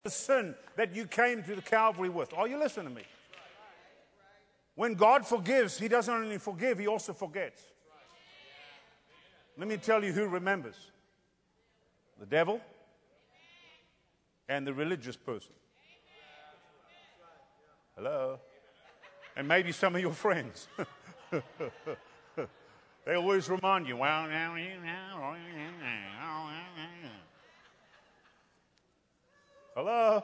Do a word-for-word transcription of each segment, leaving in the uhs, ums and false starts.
the sin that you came to the Calvary with. Are you listening to me? When God forgives, He doesn't only forgive, He also forgets. Let me tell you who remembers. The devil and the religious person. Hello? And maybe some of your friends. They always remind you, well, now you know. Hello?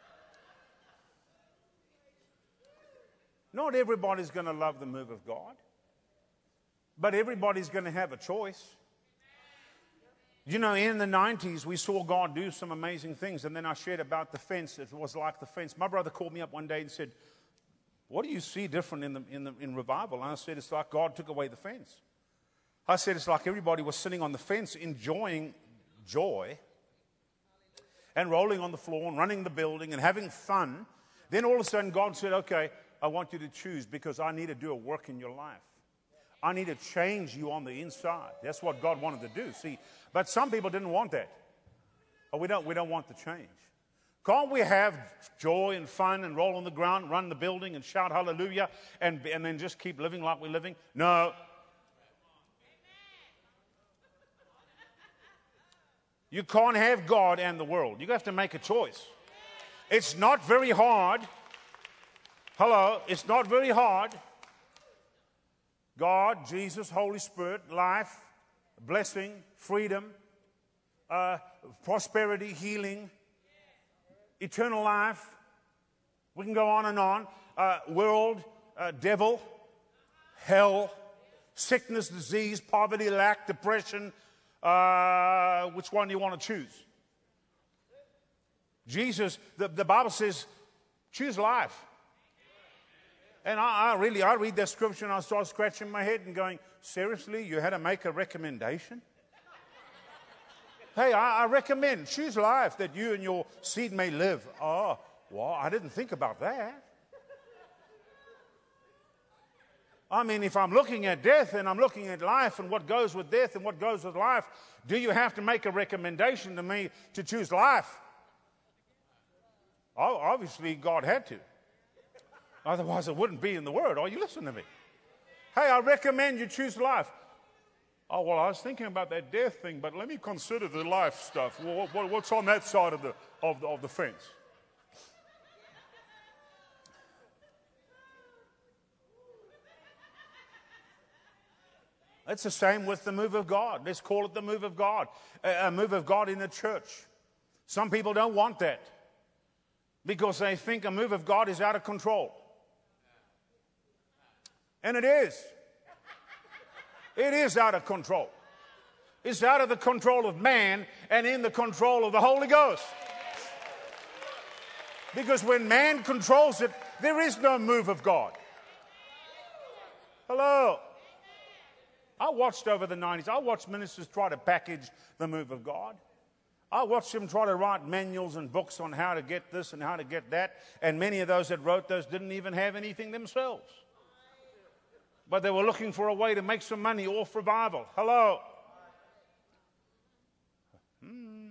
Not everybody's going to love the move of God, but everybody's going to have a choice. You know, in the nineties, we saw God do some amazing things, and then I shared about the fence. It was like the fence. My brother called me up one day and said, what do you see different in, the, in, the, in revival? And I said, it's like God took away the fence. I said, it's like everybody was sitting on the fence enjoying joy and rolling on the floor and running the building and having fun. Then all of a sudden God said, okay, I want you to choose because I need to do a work in your life. I need to change you on the inside. That's what God wanted to do. See, but some people didn't want that. Oh, we don't, we don't want the change. Can't we have joy and fun and roll on the ground, run the building and shout hallelujah and, and then just keep living like we're living? No. You can't have God and the world. You have to make a choice. It's not very hard. Hello, it's not very hard. God, Jesus, Holy Spirit, life, blessing, freedom, uh, prosperity, healing, eternal life. We can go on and on. Uh, world, uh, devil, hell, sickness, disease, poverty, lack, depression. Uh, which one do you want to choose? Jesus, the, the Bible says, choose life. And I, I really, I read that scripture and I start scratching my head and going, seriously, you had to make a recommendation? Hey, I, I recommend, choose life that you and your seed may live. Oh, well, I didn't think about that. I mean, if I'm looking at death and I'm looking at life and what goes with death and what goes with life, do you have to make a recommendation to me to choose life? Oh, obviously, God had to. Otherwise, it wouldn't be in the Word. Are you listening to me? Hey, I recommend you choose life. Oh, well, I was thinking about that death thing, but let me consider the life stuff. Well, what, what's on that side of the, of the, of the fence? It's the same with the move of God. Let's call it the move of God. A, a move of God in the church. Some people don't want that because they think a move of God is out of control. And it is. It is out of control. It's out of the control of man and in the control of the Holy Ghost. Because when man controls it, there is no move of God. Hello. I watched over the nineties, I watched ministers try to package the move of God. I watched them try to write manuals and books on how to get this and how to get that. And many of those that wrote those didn't even have anything themselves. But they were looking for a way to make some money off revival. Hello. Hmm.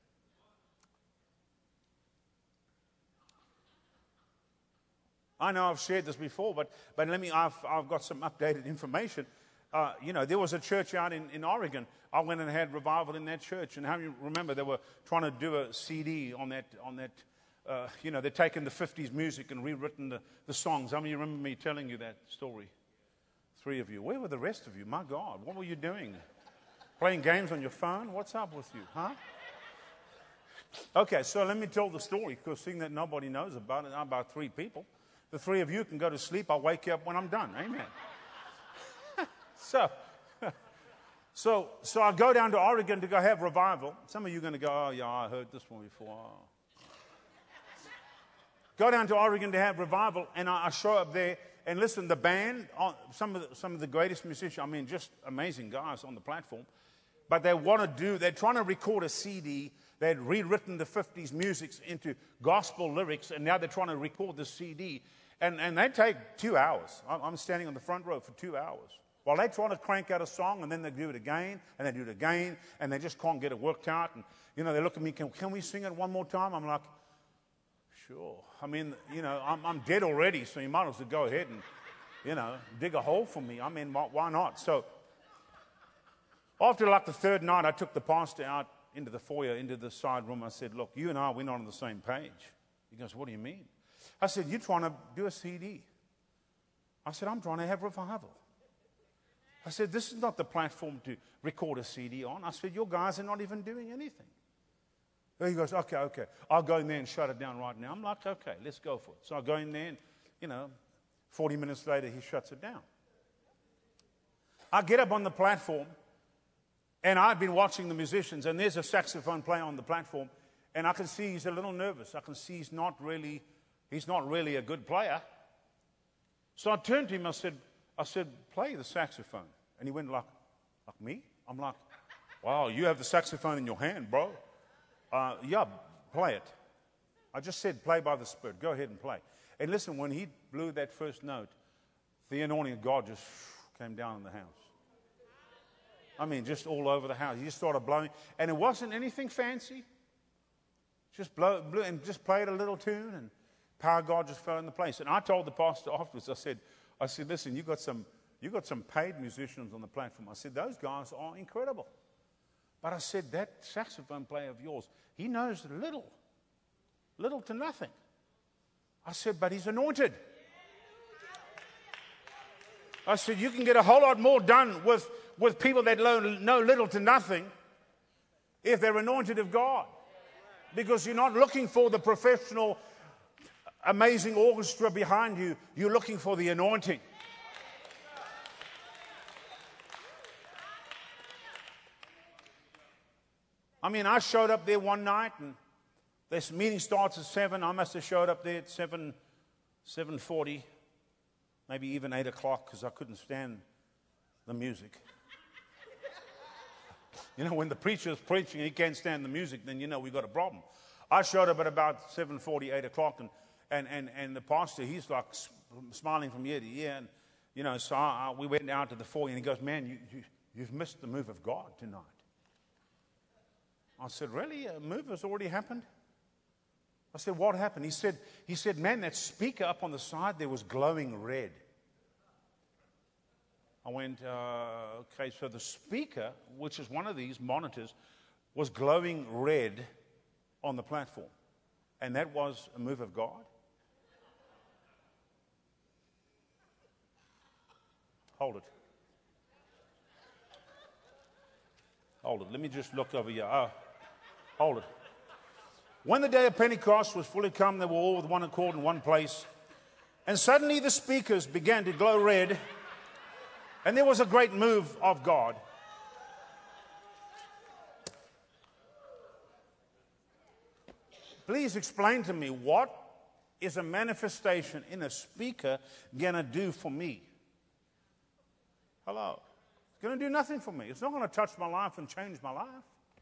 I know I've shared this before, but, but let me, I've, I've got some updated information. Uh, you know, there was a church out in, in Oregon. I went and had revival in that church. And how you remember they were trying to do a C D on that, on that uh, you know, they're taking the fifties music and rewritten the, the songs. How many of you remember me telling you that story? Three of you. Where were the rest of you? My God, what were you doing? Playing games on your phone? What's up with you, huh? Okay, so let me tell the story, because seeing that nobody knows about it, I'm about three people. The three of you can go to sleep. I'll wake you up when I'm done. Amen. So, so, so I go down to Oregon to go have revival. Some of you are going to go, oh, yeah, I heard this one before. Oh. Go down to Oregon to have revival, and I, I show up there. And listen, the band, some of the, some of the greatest musicians, I mean, just amazing guys on the platform. But they want to do, they're trying to record a C D. They had rewritten the fifties music into gospel lyrics, and now they're trying to record the C D. And, and they take two hours. I'm standing on the front row for two hours. While they're trying to crank out a song, and then they do it again, and they do it again, and they just can't get it worked out. And, you know, they look at me, can, can we sing it one more time? I'm like, sure. I mean, you know, I'm, I'm dead already, so you might as well go ahead and, you know, dig a hole for me. I mean, why, why not? So after like the third night, I took the pastor out into the foyer, into the side room. I said, look, you and I, we're not on the same page. He goes, what do you mean? I said, you're trying to do a C D. I said, I'm trying to have revival. I said, this is not the platform to record a C D on. I said, your guys are not even doing anything. He goes, okay, okay. I'll go in there and shut it down right now. I'm like, okay, let's go for it. So I go in there and, you know, forty minutes later, he shuts it down. I get up on the platform, and I've been watching the musicians, and there's a saxophone player on the platform, and I can see he's a little nervous. I can see he's not really, he's not really a good player. So I turned to him, I said, I said, play the saxophone. And he went like, like me? I'm like, wow, you have the saxophone in your hand, bro. Uh, yeah, play it. I just said, play by the Spirit. Go ahead and play. And listen, when he blew that first note, the anointing of God just came down in the house. I mean, just all over the house. He just started blowing. And it wasn't anything fancy. Just blow, blew, and just played a little tune, and power of God just fell in the place. And I told the pastor afterwards, I said, I said, listen, you got some, you got some paid musicians on the platform. I said, those guys are incredible. But I said, that saxophone player of yours, he knows little, little to nothing. I said, but he's anointed. I said, you can get a whole lot more done with, with people that know little to nothing if they're anointed of God. Because you're not looking for the professional, amazing orchestra behind you. You're looking for the anointing. I mean, I showed up there one night, and this meeting starts at seven. I must have showed up there at seven, seven forty, maybe even eight o'clock, because I couldn't stand the music. You know, when the preacher is preaching and he can't stand the music, then you know we've got a problem. I showed up at about seven forty, eight o'clock, and and and and the pastor, he's like smiling from ear to ear, and you know, so I, I, we went out to the foyer, and he goes, "Man, you, you you've missed the move of God tonight." I said, really? A move has already happened? I said, what happened? He said, he said, man, that speaker up on the side there was glowing red. I went, uh, okay, so the speaker, which is one of these monitors, was glowing red on the platform. And that was a move of God? Hold it. Hold it. Let me just look over here. Oh. Hold it. When the day of Pentecost was fully come, they were all with one accord in one place. And suddenly the speakers began to glow red, and there was a great move of God. Please explain to me, what is a manifestation in a speaker going to do for me? Hello? It's going to do nothing for me. It's not going to touch my life and change my life.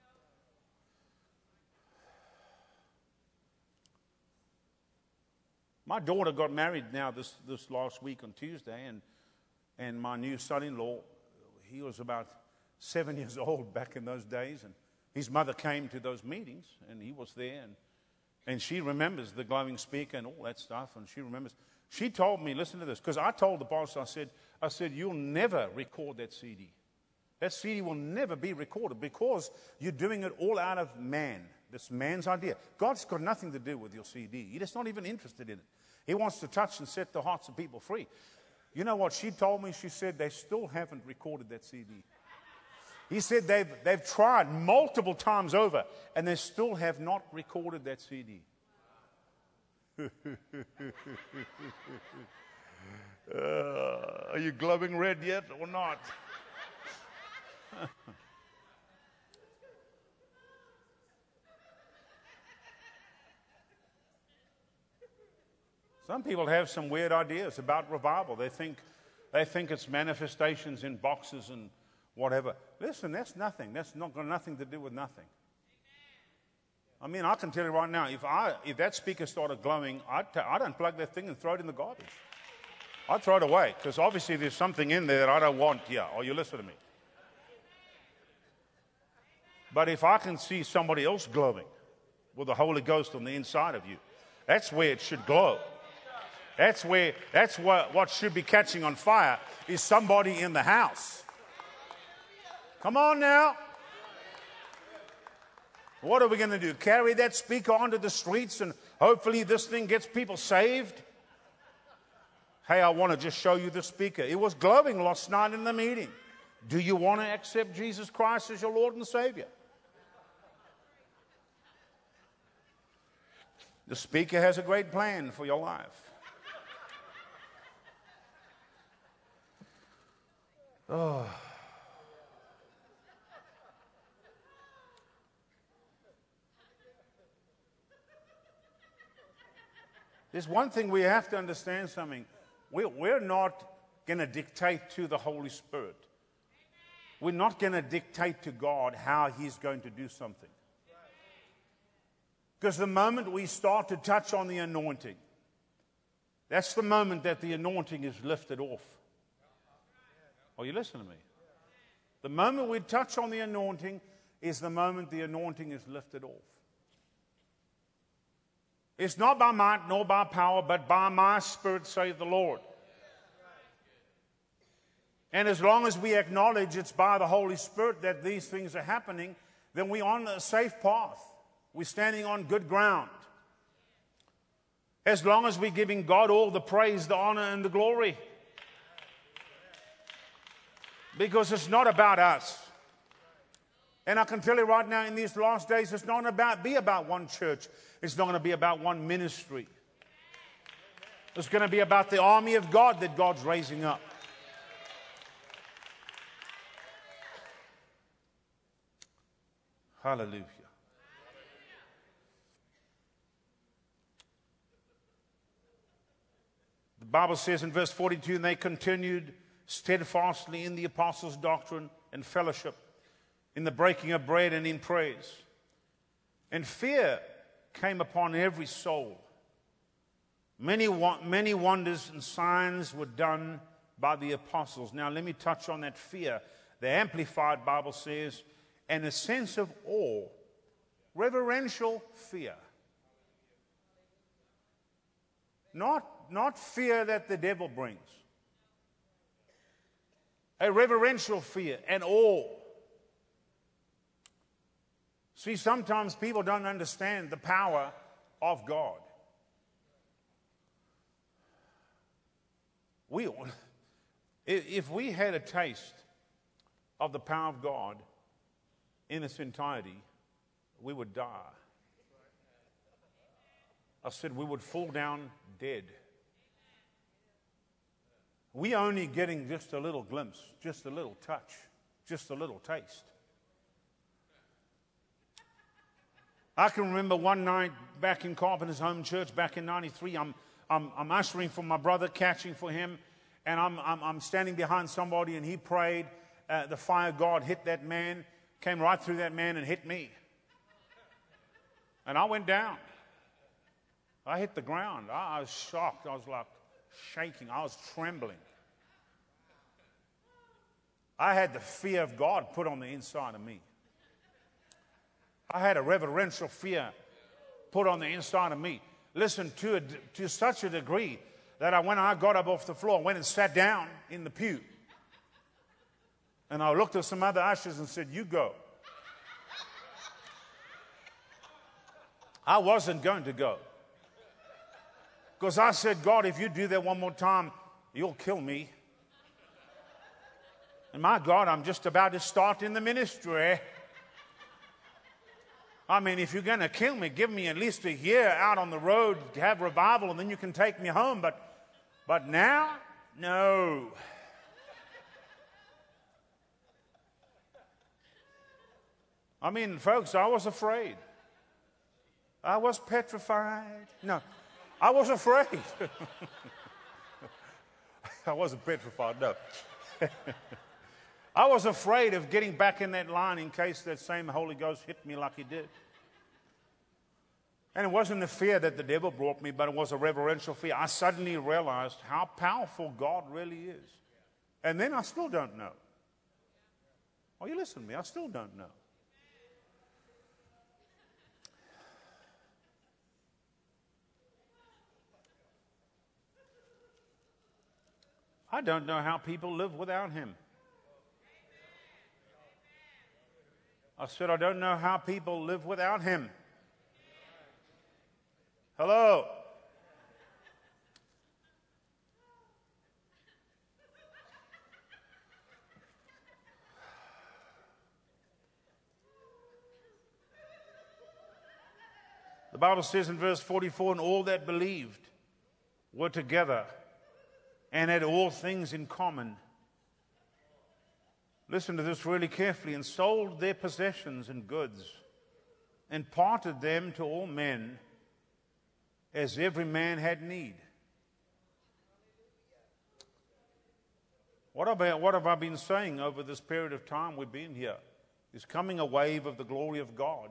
My daughter got married now this, this last week on Tuesday, and and my new son-in-law, he was about seven years old back in those days, and his mother came to those meetings, and he was there, and, and she remembers the glowing speaker and all that stuff, and she remembers. She told me, listen to this, because I told the pastor, I said, I said, you'll never record that C D. That C D will never be recorded because you're doing it all out of man. This man's idea. God's got nothing to do with your C D. He's just not even interested in it. He wants to touch and set the hearts of people free. You know what she told me? She said they still haven't recorded that C D. He said they've, they've tried multiple times over, and they still have not recorded that C D. uh, are you glowing red yet or not? Some people have some weird ideas about revival. They think, they think it's manifestations in boxes and whatever. Listen, that's nothing. That's not got nothing to do with nothing. I mean, I can tell you right now, if I if that speaker started glowing, I'd, t- I'd unplug that thing and throw it in the garbage. I'd throw it away, because obviously there's something in there that I don't want here. Are you listening to me? But if I can see somebody else glowing with the Holy Ghost on the inside of you, That's where it should glow. That's where, that's what, what should be catching on fire is somebody in the house. Come on now. What are we going to do? Carry that speaker onto the streets and hopefully this thing gets people saved? Hey, I want to just show you the speaker. It was glowing last night in the meeting. Do you want to accept Jesus Christ as your Lord and Savior? The speaker has a great plan for your life. Oh. There's one thing we have to understand something. We're, we're not going to dictate to the Holy Spirit. We're not going to dictate to God how He's going to do something. Because the moment we start to touch on the anointing, that's the moment that the anointing is lifted off. Are you listening to me? The moment we touch on the anointing is the moment the anointing is lifted off. It's not by might nor by power, but by my Spirit, saith the Lord. And as long as we acknowledge it's by the Holy Spirit that these things are happening, then we're on a safe path. We're standing on good ground. As long as we're giving God all the praise, the honor, and the glory. Because it's not about us. And I can tell you right now, in these last days, it's not about be about one church. It's not going to be about one ministry. It's going to be about the army of God that God's raising up. Hallelujah. The Bible says in verse forty-two, and they continued steadfastly in the apostles' doctrine and fellowship, in the breaking of bread and in praise. And fear came upon every soul. Many, many wonders and signs were done by the apostles. Now let me touch on that fear. The Amplified Bible says, and a sense of awe, reverential fear. Not, not fear that the devil brings. A reverential fear and awe. See, sometimes people don't understand the power of God. We, if we had a taste of the power of God in its entirety, we would die. I said we would fall down dead. We only getting just a little glimpse, just a little touch, just a little taste. I can remember one night back in Carpenter's Home Church back in ninety-three, I'm, I'm, I'm ushering for my brother, catching for him, and I'm, I'm, I'm standing behind somebody, and he prayed. Uh, the fire of God hit that man, came right through that man and hit me. And I went down. I hit the ground. I, I was shocked. I was like shaking. I was trembling. I had the fear of God put on the inside of me. I had a reverential fear put on the inside of me. Listen, to, a, to such a degree that I, when I got up off the floor, I went and sat down in the pew. And I looked at some other ushers and said, you go. I wasn't going to go. Because I said, God, if you do that one more time, you'll kill me. And my God, I'm just about to start in the ministry. I mean, if you're going to kill me, give me at least a year out on the road to have revival, and then you can take me home. But, but now, no. I mean, folks, I was afraid. I was petrified. No, I was afraid. I wasn't petrified, no. I was afraid of getting back in that line in case that same Holy Ghost hit me like he did. And it wasn't a fear that the devil brought me, but it was a reverential fear. I suddenly realized how powerful God really is. And then I still don't know. Oh, you listen to me, I still don't know. I don't know how people live without Him. I said, I don't know how people live without Him. Hello? The Bible says in verse forty-four, and all that believed were together and had all things in common. Listen to this really carefully. And sold their possessions and goods and parted them to all men as every man had need. What have I, what have I been saying over this period of time we've been here? There's coming a wave of the glory of God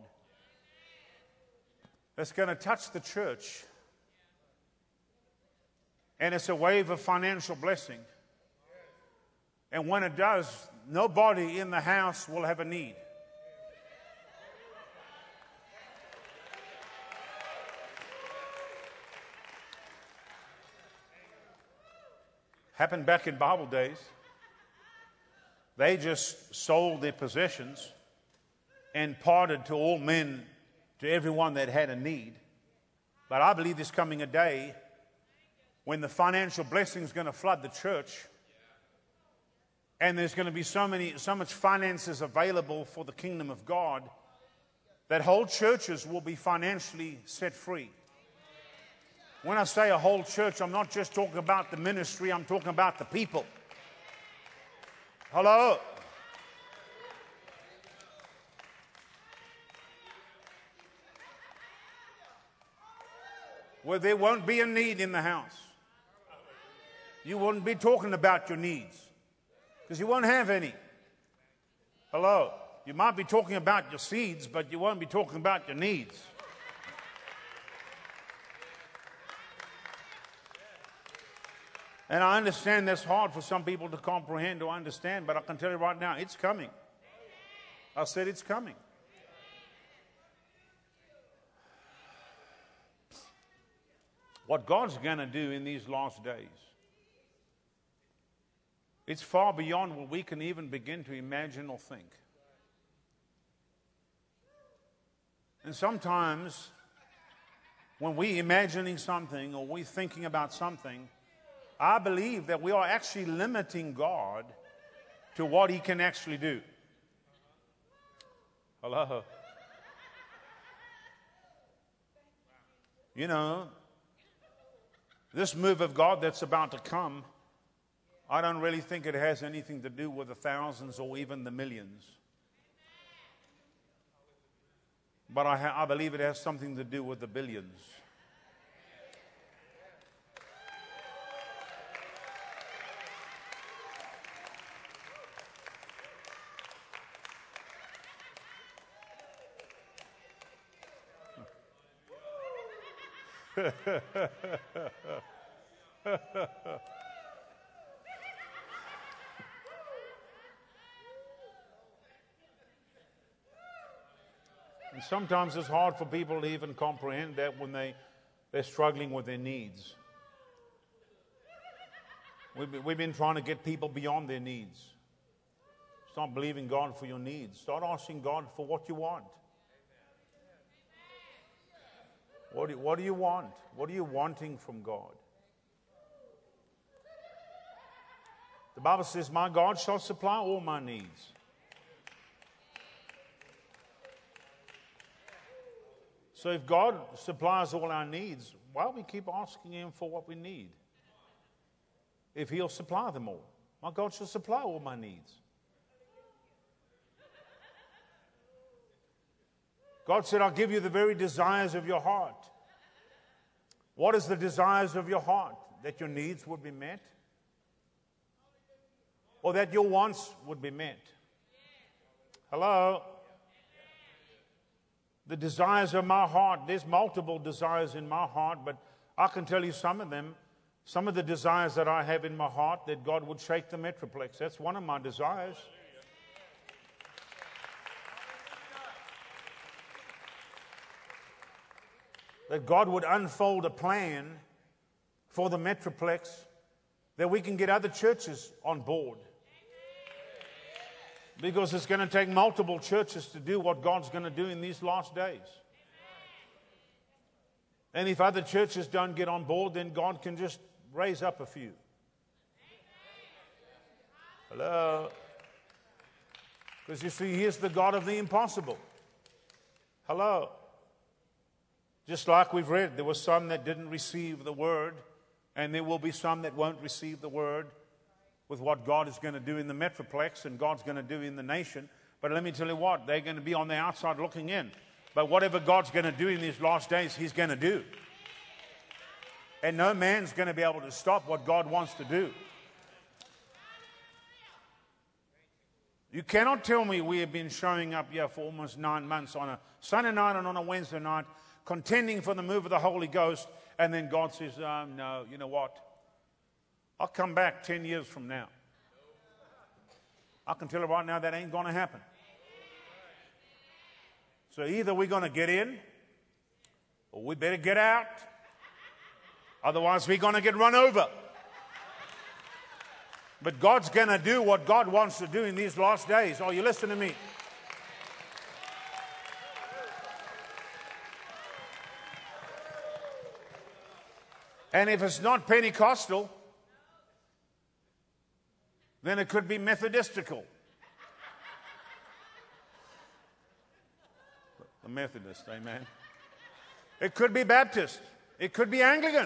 that's going to touch the church. And it's a wave of financial blessing. And when it does, nobody in the house will have a need. Happened back in Bible days. They just sold their possessions and parted to all men, to everyone that had a need. But I believe there's coming a day when the financial blessing is going to flood the church, and there's going to be so many, so much finances available for the kingdom of God that whole churches will be financially set free. When I say a whole church, I'm not just talking about the ministry, I'm talking about the people. Hello? Where there won't be a need in the house. You won't be talking about your needs because you won't have any. Hello? You might be talking about your seeds, but you won't be talking about your needs. And I understand that's hard for some people to comprehend or understand, but I can tell you right now, it's coming. I said it's coming. What God's going to do in these last days, it's far beyond what we can even begin to imagine or think. And sometimes when we're imagining something or we're thinking about something, I believe that we are actually limiting God to what He can actually do. Hello? You know, this move of God that's about to come, I don't really think it has anything to do with the thousands or even the millions. But I, ha- I believe it has something to do with the billions. And sometimes it's hard for people to even comprehend that when they, they're struggling with their needs. We've been, we've been trying to get people beyond their needs. Stop believing God for your needs. Start asking God for what you want. What do, what do you want? What are you wanting from God? The Bible says, my God shall supply all my needs. So if God supplies all our needs, why do we keep asking Him for what we need? If He'll supply them all. My God shall supply all my needs. God said, I'll give you the very desires of your heart. What is the desires of your heart? That your needs would be met? Or that your wants would be met? Hello? The desires of my heart, there's multiple desires in my heart, but I can tell you some of them. Some of the desires that I have in my heart, that God would shake the Metroplex. That's one of my desires. That God would unfold a plan for the Metroplex that we can get other churches on board. Because it's going to take multiple churches to do what God's going to do in these last days. And if other churches don't get on board, then God can just raise up a few. Hello? Because you see, He is the God of the impossible. Hello? Just like we've read, there were some that didn't receive the word, and there will be some that won't receive the word with what God is going to do in the Metroplex and God's going to do in the nation. But let me tell you what, they're going to be on the outside looking in. But whatever God's going to do in these last days, He's going to do. And no man's going to be able to stop what God wants to do. You cannot tell me we have been showing up here for almost nine months on a Sunday night and on a Wednesday night, contending for the move of the Holy Ghost, and then God says, oh, no, you know what? I'll come back ten years from now. I can tell you right now that ain't going to happen. So either we're going to get in, or we better get out. Otherwise, we're going to get run over. But God's going to do what God wants to do in these last days. Are you listening to me? And if it's not Pentecostal, then it could be Methodistical. The Methodist, amen. It could be Baptist. It could be Anglican.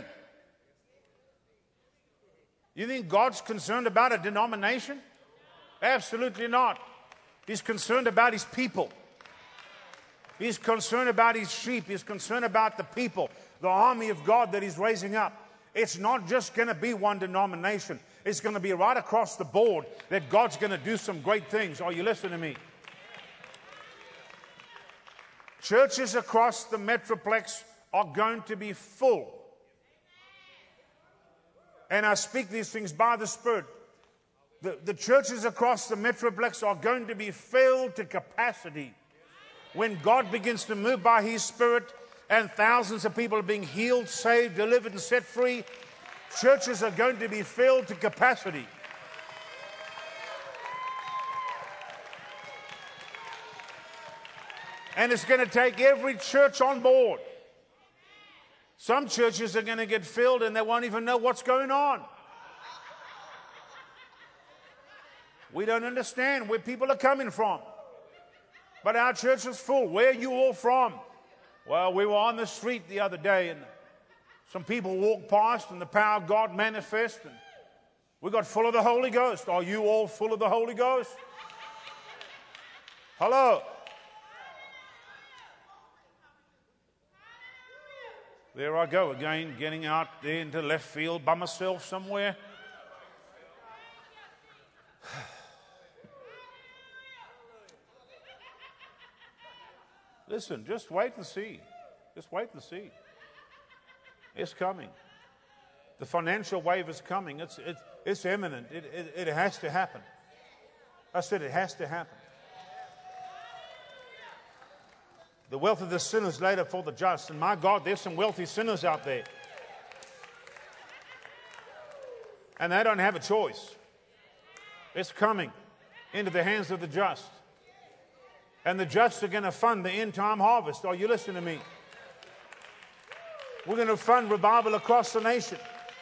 You think God's concerned about a denomination? Absolutely not. He's concerned about His people. He's concerned about His sheep. He's concerned about the people, the army of God that He's raising up. It's not just going to be one denomination. It's going to be right across the board that God's going to do some great things. Are you listening to me? Churches across the Metroplex are going to be full. And I speak these things by the Spirit. The, the churches across the Metroplex are going to be filled to capacity. When God begins to move by His Spirit and thousands of people are being healed, saved, delivered, and set free, churches are going to be filled to capacity. And it's going to take every church on board. Some churches are going to get filled and they won't even know what's going on. We don't understand where people are coming from. But our church is full. Where are you all from? Well, we were on the street the other day and some people walked past and the power of God manifested. And we got full of the Holy Ghost. Are you all full of the Holy Ghost? Hello? There I go again, getting out there into left field by myself somewhere. Listen, just wait and see. Just wait and see. It's coming. The financial wave is coming. It's, it's, it's imminent. It, it, it has to happen. I said it has to happen. The wealth of the sinner is laid up for the just. And my God, there's some wealthy sinners out there. And they don't have a choice. It's coming into the hands of the just. And the just are going to fund the end time harvest. Are you listening to me? We're going to fund revival across the nation.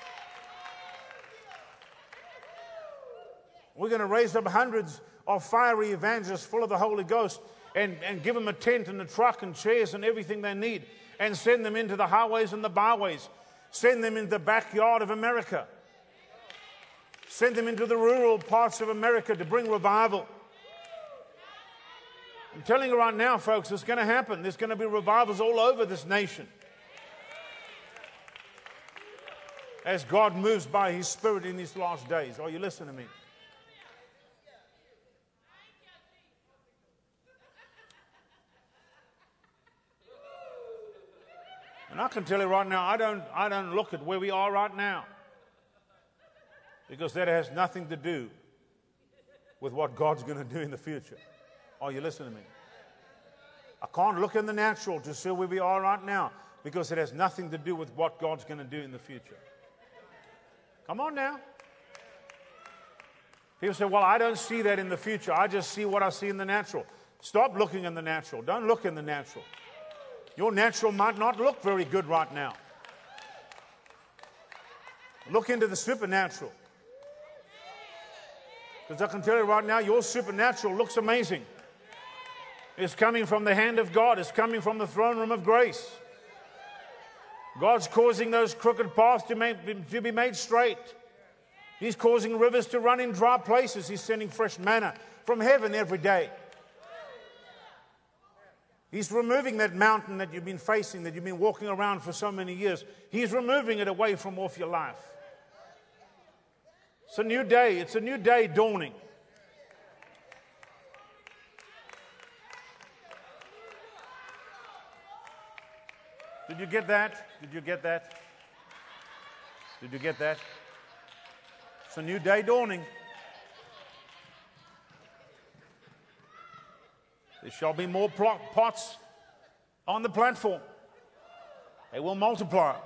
We're going to raise up hundreds of fiery evangelists full of the Holy Ghost and, and give them a tent and a truck and chairs and everything they need and send them into the highways and the byways. Send them into the backyard of America. Send them into the rural parts of America to bring revival. I'm telling you right now, folks, it's going to happen. There's going to be revivals all over this nation. As God moves by His Spirit in these last days. Are you listening to me? And I can tell you right now, I don't, I don't look at where we are right now. Because that has nothing to do with what God's going to do in the future. Are you listening to me? I can't look in the natural to see where we are right now because it has nothing to do with what God's going to do in the future. Come on now. People say, well, I don't see that in the future. I just see what I see in the natural. Stop looking in the natural. Don't look in the natural. Your natural might not look very good right now. Look into the supernatural. Because I can tell you right now, your supernatural looks amazing. It's coming from the hand of God. It's coming from the throne room of grace. God's causing those crooked paths to, make, to be made straight. He's causing rivers to run in dry places. He's sending fresh manna from heaven every day. He's removing that mountain that you've been facing, that you've been walking around for so many years. He's removing it away from off your life. It's a new day. It's a new day dawning. Did you get that? Did you get that? Did you get that? It's a new day dawning. There shall be more pots on the platform. They will multiply.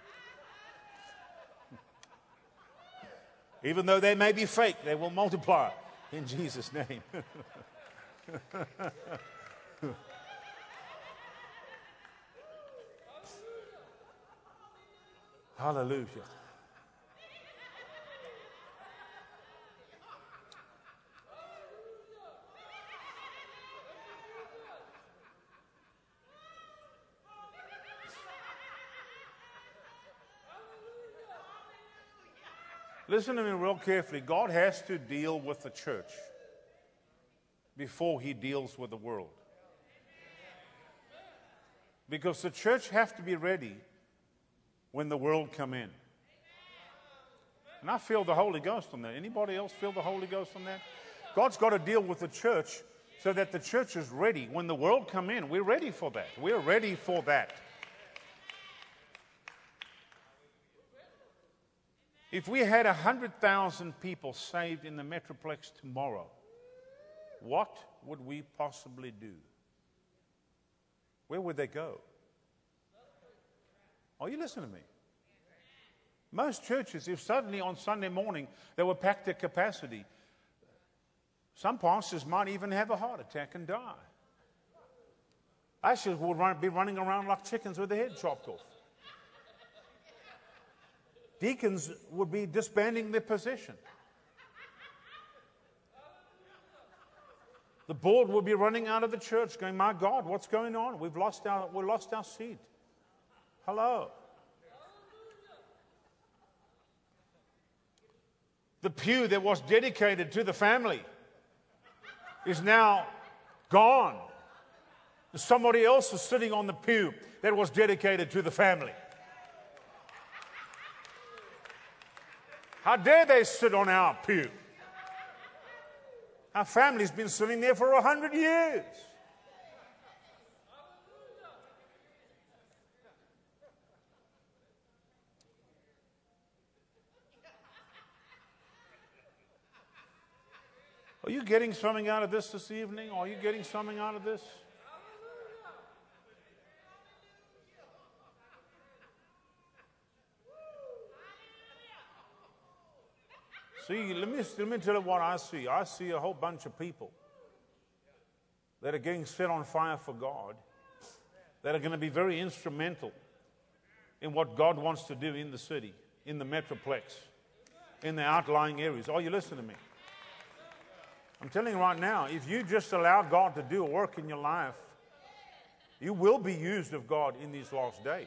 Even though they may be fake, they will multiply in Jesus' name. Hallelujah. Listen to me real carefully. God has to deal with the church before he deals with the world. Because the church have to be ready when the world come in. And I feel the Holy Ghost on that. Anybody else feel the Holy Ghost on that? God's got to deal with the church so that the church is ready. When the world come in, we're ready for that. We're ready for that. If we had one hundred thousand people saved in the Metroplex tomorrow, what would we possibly do? Where would they go? Are you listening to me? Most churches, if suddenly on Sunday morning they were packed to capacity, some pastors might even have a heart attack and die. Ushers would run, be running around like chickens with their head chopped off. Deacons would be disbanding their position. The board would be running out of the church going, my God, what's going on? We've lost our, we lost our seat. Hello. The pew that was dedicated to the family is now gone. Somebody else is sitting on the pew that was dedicated to the family. How dare they sit on our pew? Our family's been sitting there for a hundred years. Are you getting something out of this this evening? Are you getting something out of this? See, let me, let me tell you what I see. I see a whole bunch of people that are getting set on fire for God, that are going to be very instrumental in what God wants to do in the city, in the Metroplex, in the outlying areas. Are you listening to me? I'm telling you right now, if you just allow God to do a work in your life, you will be used of God in these last days.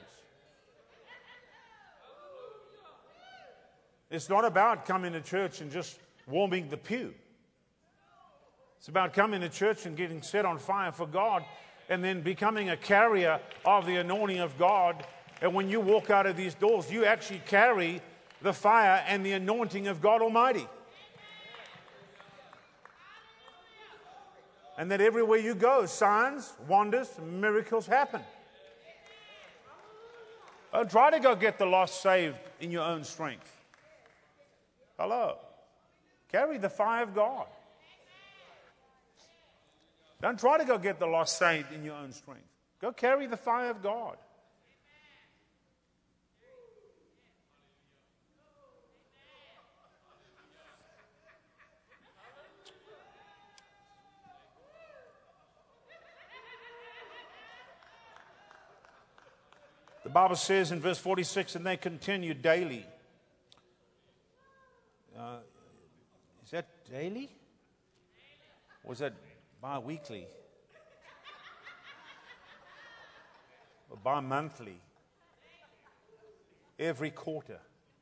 It's not about coming to church and just warming the pew. It's about coming to church and getting set on fire for God and then becoming a carrier of the anointing of God. And when you walk out of these doors, you actually carry the fire and the anointing of God Almighty. And that everywhere you go, signs, wonders, miracles happen. Don't try to go get the lost saved in your own strength. Hello. Carry the fire of God. Don't try to go get the lost saved in your own strength. Go carry the fire of God. Bible says in verse forty-six, and they continued daily. Uh, is that daily? Or is that bi-weekly? Or bi-monthly? Every quarter?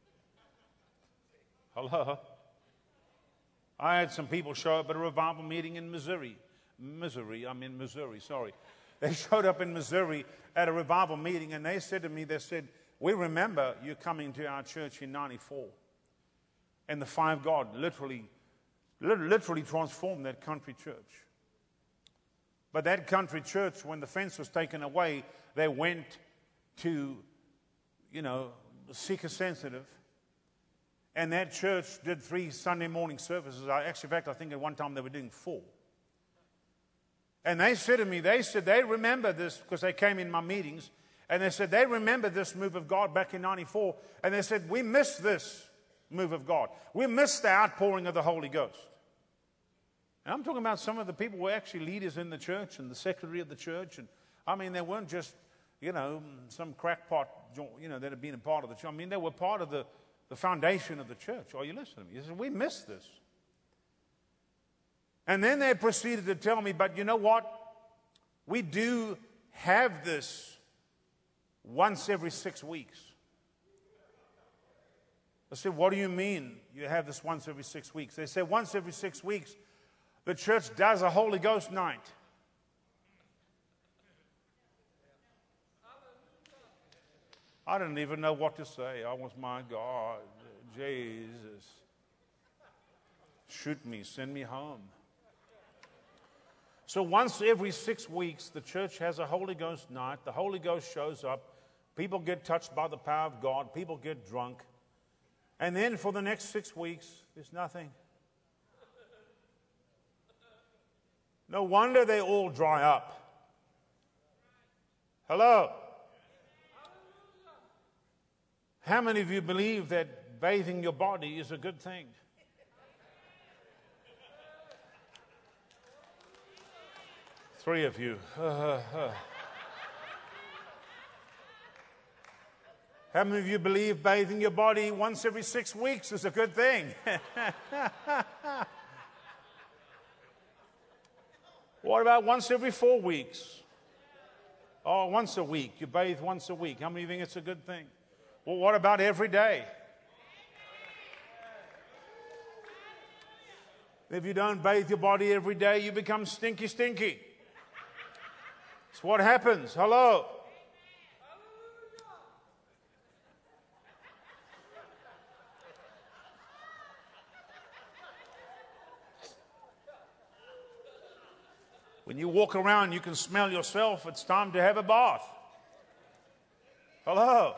Hello? I had some people show up at a revival meeting in Missouri. Missouri, I'm in Missouri, sorry. They showed up in Missouri at a revival meeting, and they said to me, they said, we remember you coming to our church in ninety-four. And the fire of God literally, literally transformed that country church. But that country church, when the fence was taken away, they went to, you know, seeker sensitive. And that church did three Sunday morning services. I, actually, in fact, I think at one time they were doing four. And they said to me, they said they remember this, because they came in my meetings, and they said they remember this move of God back in ninety-four. And they said, we missed this move of God. We missed the outpouring of the Holy Ghost. And I'm talking about some of the people who were actually leaders in the church and the secretary of the church. And I mean, they weren't just, you know, some crackpot, you know, that had been a part of the church. I mean, they were part of the, the foundation of the church. Are you listening to me? They said, we missed this. And then they proceeded to tell me, but you know what? We do have this once every six weeks. I said, what do you mean you have this once every six weeks? They said, once every six weeks, the church does a Holy Ghost night. I didn't even know what to say. I was, my God, Jesus. Shoot me, send me home. So once every six weeks, the church has a Holy Ghost night. The Holy Ghost shows up. People get touched by the power of God. People get drunk. And then for the next six weeks, there's nothing. No wonder they all dry up. Hello? How many of you believe that bathing your body is a good thing? Three of you. Uh, uh. How many of you believe bathing your body once every six weeks is a good thing? What about once every four weeks? Oh, once a week. You bathe once a week. How many of you think it's a good thing? Well, what about every day? If you don't bathe your body every day, you become stinky, stinky. It's what happens. Hello? When you walk around, you can smell yourself. It's time to have a bath. Hello?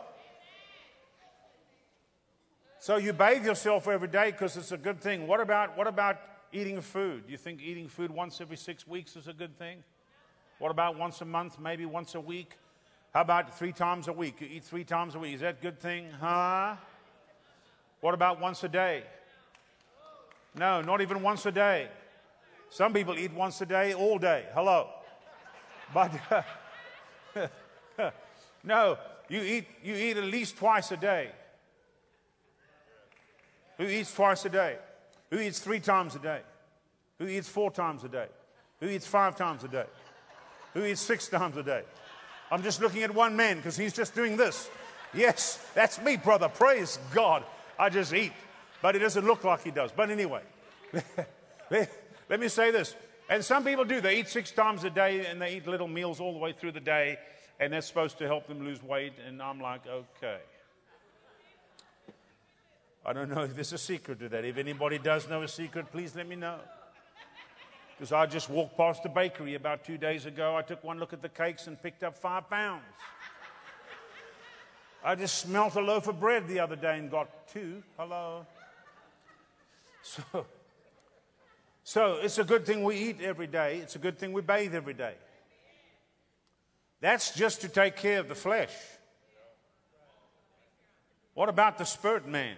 So you bathe yourself every day because it's a good thing. What about, what about eating food? Do you think eating food once every six weeks is a good thing? What about once a month, maybe once a week? How about three times a week? You eat three times a week. Is that a good thing? Huh? What about once a day? No, not even once a day. Some people eat once a day, all day. Hello. But uh, no, you eat, you eat at least twice a day. Who eats twice a day? Who eats three times a day? Who eats four times a day? Who eats five times a day? Who eats six times a day? I'm just looking at one man because he's just doing this. Yes, that's me, brother. Praise God. I just eat. But it doesn't look like he does. But anyway, let me say this. And some people do. They eat six times a day and they eat little meals all the way through the day. And that's supposed to help them lose weight. And I'm like, okay. I don't know if there's a secret to that. If anybody does know a secret, please let me know. Because I just walked past the bakery about two days ago. I took one look at the cakes and picked up five pounds. I just smelt a loaf of bread the other day and got two. Hello. So, so it's a good thing we eat every day. It's a good thing we bathe every day. That's just to take care of the flesh. What about the spirit man?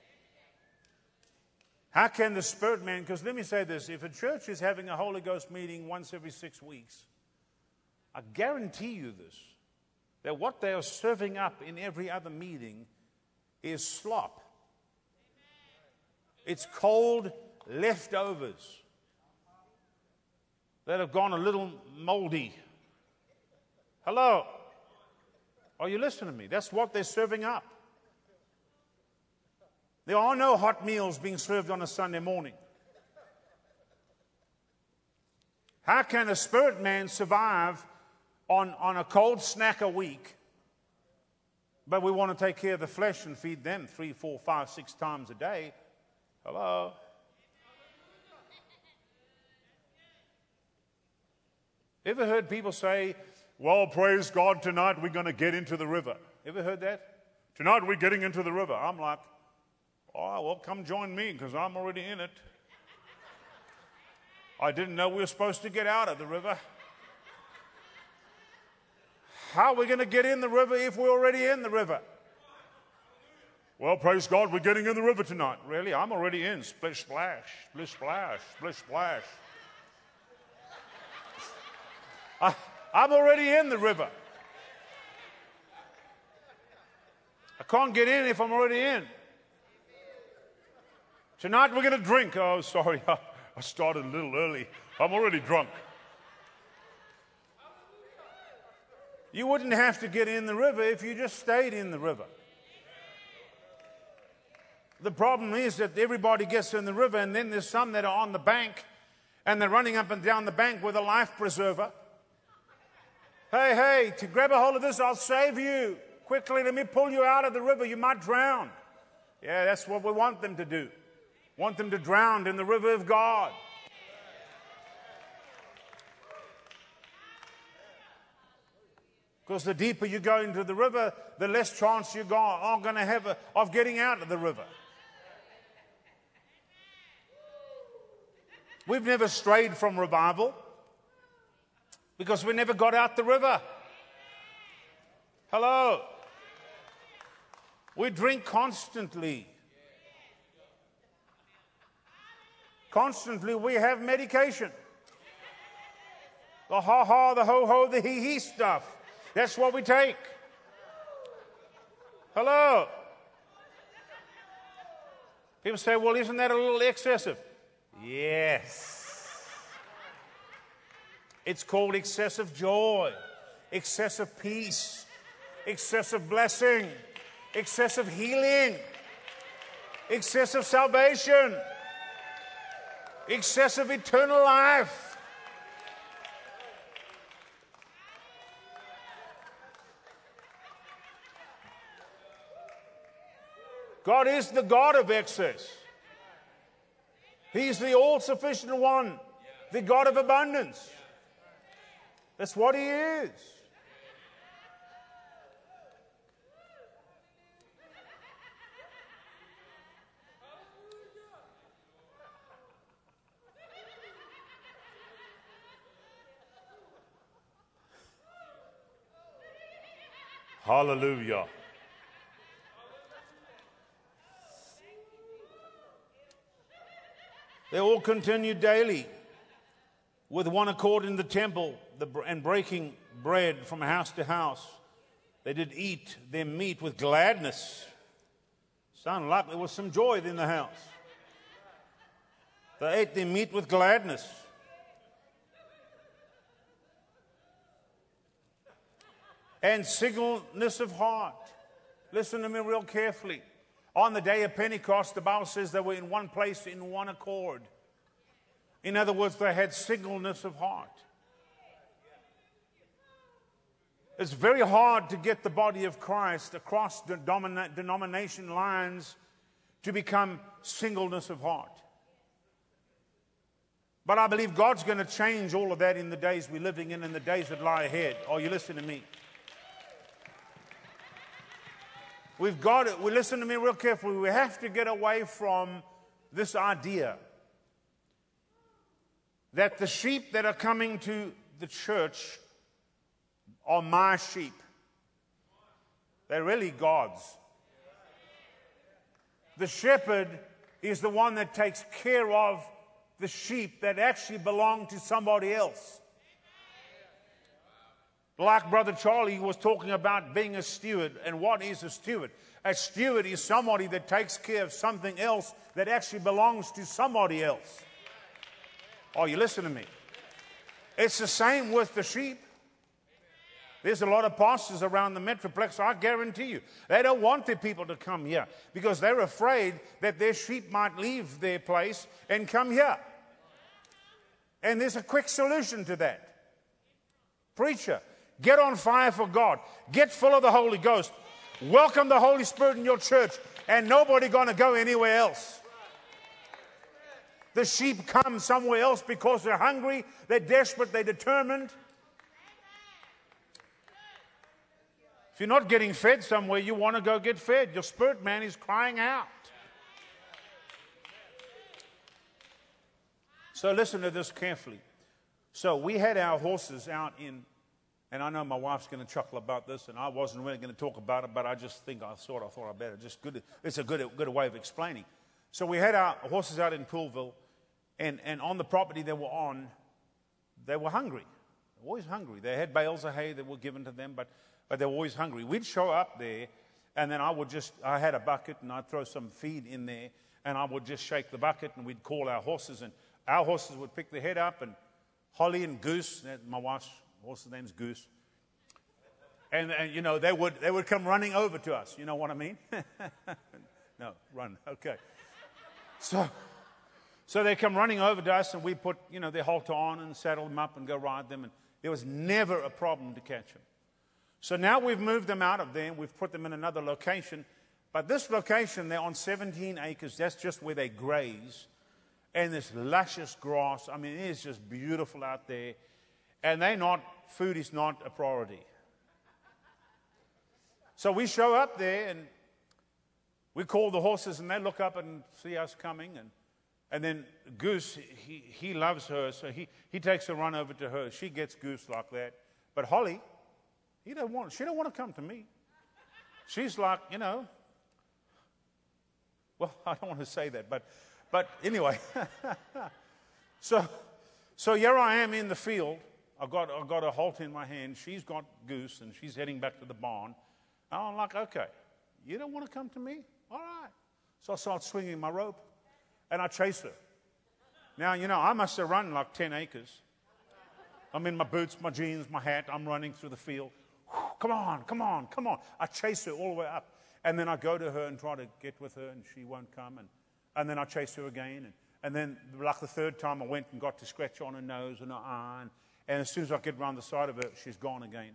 How can the spirit man, because let me say this, if a church is having a Holy Ghost meeting once every six weeks, I guarantee you this, that what they are serving up in every other meeting is slop. It's cold leftovers that have gone a little moldy. Hello? Are you listening to me? That's what they're serving up. There are no hot meals being served on a Sunday morning. How can a spirit man survive on, on a cold snack a week, but we want to take care of the flesh and feed them three, four, five, six times a day? Hello? Ever heard people say, well, praise God, tonight we're going to get into the river? Ever heard that? Tonight we're getting into the river. I'm like, oh, well, come join me because I'm already in it. I didn't know we were supposed to get out of the river. How are we going to get in the river if we're already in the river? Well, praise God, we're getting in the river tonight. Really? I'm already in. Splish, splash, splish, splash, splish, splash. I, I'm already in the river. I can't get in if I'm already in. Tonight we're going to drink. Oh, sorry, I started a little early. I'm already drunk. You wouldn't have to get in the river if you just stayed in the river. The problem is that everybody gets in the river, and then there's some that are on the bank, and they're running up and down the bank with a life preserver. Hey, hey, to grab a hold of this, I'll save you. Quickly, let me pull you out of the river. You might drown. Yeah, that's what we want them to do. Want them to drown in the river of God. Because the deeper you go into the river, the less chance you are going to have a, of getting out of the river. We've never strayed from revival because we never got out the river. Hello? We drink constantly. Constantly we have medication. The ha-ha, the ho-ho, the hee-hee stuff. That's what we take. Hello? People say, well, isn't that a little excessive? Yes. It's called excessive joy, excessive peace, excessive blessing, excessive healing, excessive salvation, excessive eternal life. God is the God of excess. He's the all-sufficient one, the God of abundance. That's what He is. Hallelujah. They all continued daily with one accord in the temple the, and breaking bread from house to house. They did eat their meat with gladness. Sounded like there was some joy in the house. They ate their meat with gladness. And singleness of heart. Listen to me real carefully. On the day of Pentecost, the Bible says they were in one place, in one accord. In other words, they had singleness of heart. It's very hard to get the body of Christ across the denomination lines to become singleness of heart. But I believe God's going to change all of that in the days we're living in and the days that lie ahead. Are you listening to me? We've got it. Well, listen to me real carefully. We have to get away from this idea that the sheep that are coming to the church are my sheep. They're really God's. The shepherd is the one that takes care of the sheep that actually belong to somebody else. Like Brother Charlie was talking about being a steward. And what is a steward? A steward is somebody that takes care of something else that actually belongs to somebody else. Oh, you listen to me. It's the same with the sheep. There's a lot of pastors around the Metroplex, I guarantee you. They don't want their people to come here because they're afraid that their sheep might leave their place and come here. And there's a quick solution to that. Preacher, get on fire for God. Get full of the Holy Ghost. Welcome the Holy Spirit in your church, and nobody going to go anywhere else. The sheep come somewhere else because they're hungry, they're desperate, they're determined. If you're not getting fed somewhere, you want to go get fed. Your spirit man is crying out. So listen to this carefully. So we had our horses out in, and I know my wife's going to chuckle about this, and I wasn't really going to talk about it, but I just think I thought I thought I better. Just good. It's a good good way of explaining. So we had our horses out in Poolville, and and on the property they were on, they were hungry. They were always hungry. They had bales of hay that were given to them, but. But they were always hungry. We'd show up there, and then I would just, I had a bucket, and I'd throw some feed in there, and I would just shake the bucket, and we'd call our horses, and our horses would pick their head up, and Holly and Goose, my wife's horse's name's Goose, and, and you know, they would they would come running over to us. You know what I mean? No, run. Okay. So, so they come running over to us, and we put, you know, their halter on and saddle them up and go ride them, and there was never a problem to catch them. So now we've moved them out of there, and we've put them in another location. But this location, they're on seventeen acres. That's just where they graze. And this luscious grass. I mean, it is just beautiful out there. And they not, food is not a priority. So we show up there, and we call the horses, and they look up and see us coming. And, and then Goose, he, he loves her, so he, he takes a run over to her. She gets Goose like that. But Holly, He don't want, she don't want to come to me. She's like, you know, well, I don't want to say that, but, but anyway. so, so here I am in the field. I've got, I've got a halter in my hand. She's got Goose, and she's heading back to the barn. And I'm like, okay, you don't want to come to me? All right. So I start swinging my rope, and I chase her. Now, you know, I must have run like ten acres. I'm in my boots, my jeans, my hat. I'm running through the field. Come on, come on, come on. I chase her all the way up. And then I go to her and try to get with her, and she won't come. And, and then I chase her again. And, and then, like the third time, I went and got to scratch on her nose and her eye. And, and as soon as I get around the side of her, she's gone again.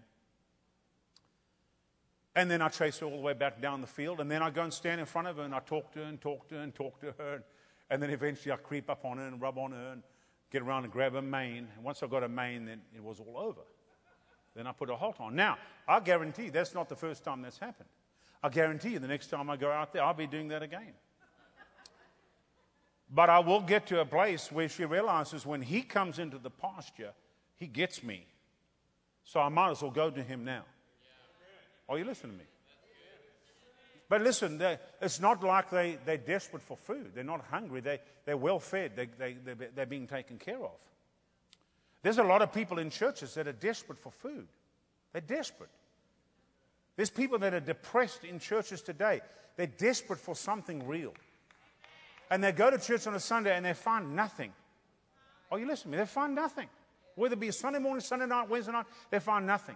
And then I chase her all the way back down the field. And then I go and stand in front of her, and I talk to her and talk to her and talk to her. And, and then eventually I creep up on her and rub on her and get around and grab her mane. And once I got her mane, then it was all over. Then I put a halter on. Now, I guarantee that's not the first time that's happened. I guarantee you the next time I go out there, I'll be doing that again. But I will get to a place where she realizes when he comes into the pasture, he gets me. So I might as well go to him now. Are you listening to me? But listen, it's not like they, they're desperate for food. They're not hungry. They, they're well fed. They, they, they're, they're being taken care of. There's a lot of people in churches that are desperate for food. They're desperate. There's people that are depressed in churches today. They're desperate for something real. And they go to church on a Sunday and they find nothing. Oh, you listen to me. They find nothing. Whether it be a Sunday morning, Sunday night, Wednesday night, they find nothing.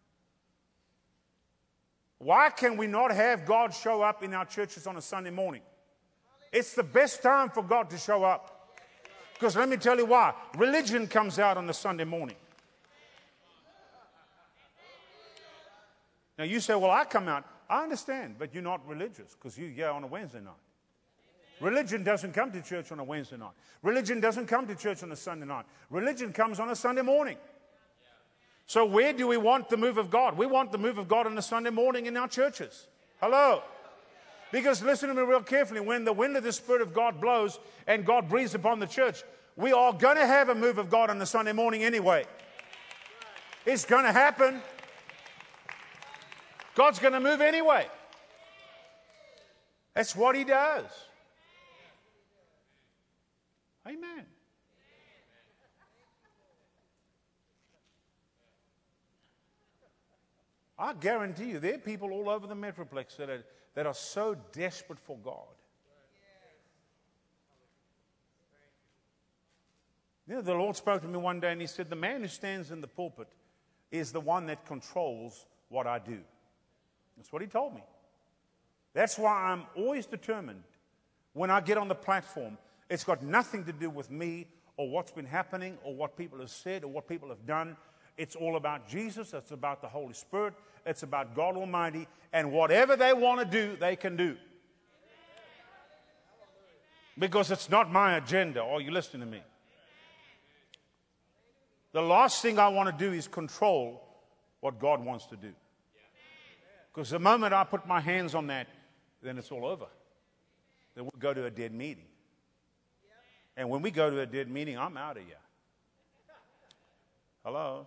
Why can we not have God show up in our churches on a Sunday morning? It's the best time for God to show up. Because let me tell you why. Religion comes out on the Sunday morning. Now you say, well, I come out. I understand, but you're not religious because you're here on a Wednesday night. Religion doesn't come to church on a Wednesday night. Religion doesn't come to church on a Sunday night. Religion comes on a Sunday morning. So where do we want the move of God? We want the move of God on a Sunday morning in our churches. Hello? Because listen to me real carefully. When the wind of the Spirit of God blows and God breathes upon the church, we are going to have a move of God on the Sunday morning anyway. It's going to happen. God's going to move anyway. That's what He does. Amen. I guarantee you, there are people all over the Metroplex that are, that are so desperate for God. You know, the Lord spoke to me one day and He said, the man who stands in the pulpit is the one that controls what I do. That's what He told me. That's why I'm always determined when I get on the platform, it's got nothing to do with me or what's been happening or what people have said or what people have done. It's all about Jesus. It's about the Holy Spirit. It's about God Almighty. And whatever they want to do, they can do. Because it's not my agenda. Are you listening to me? The last thing I want to do is control what God wants to do. Because the moment I put my hands on that, then it's all over. Then we'll go to a dead meeting. And when we go to a dead meeting, I'm out of here. Hello?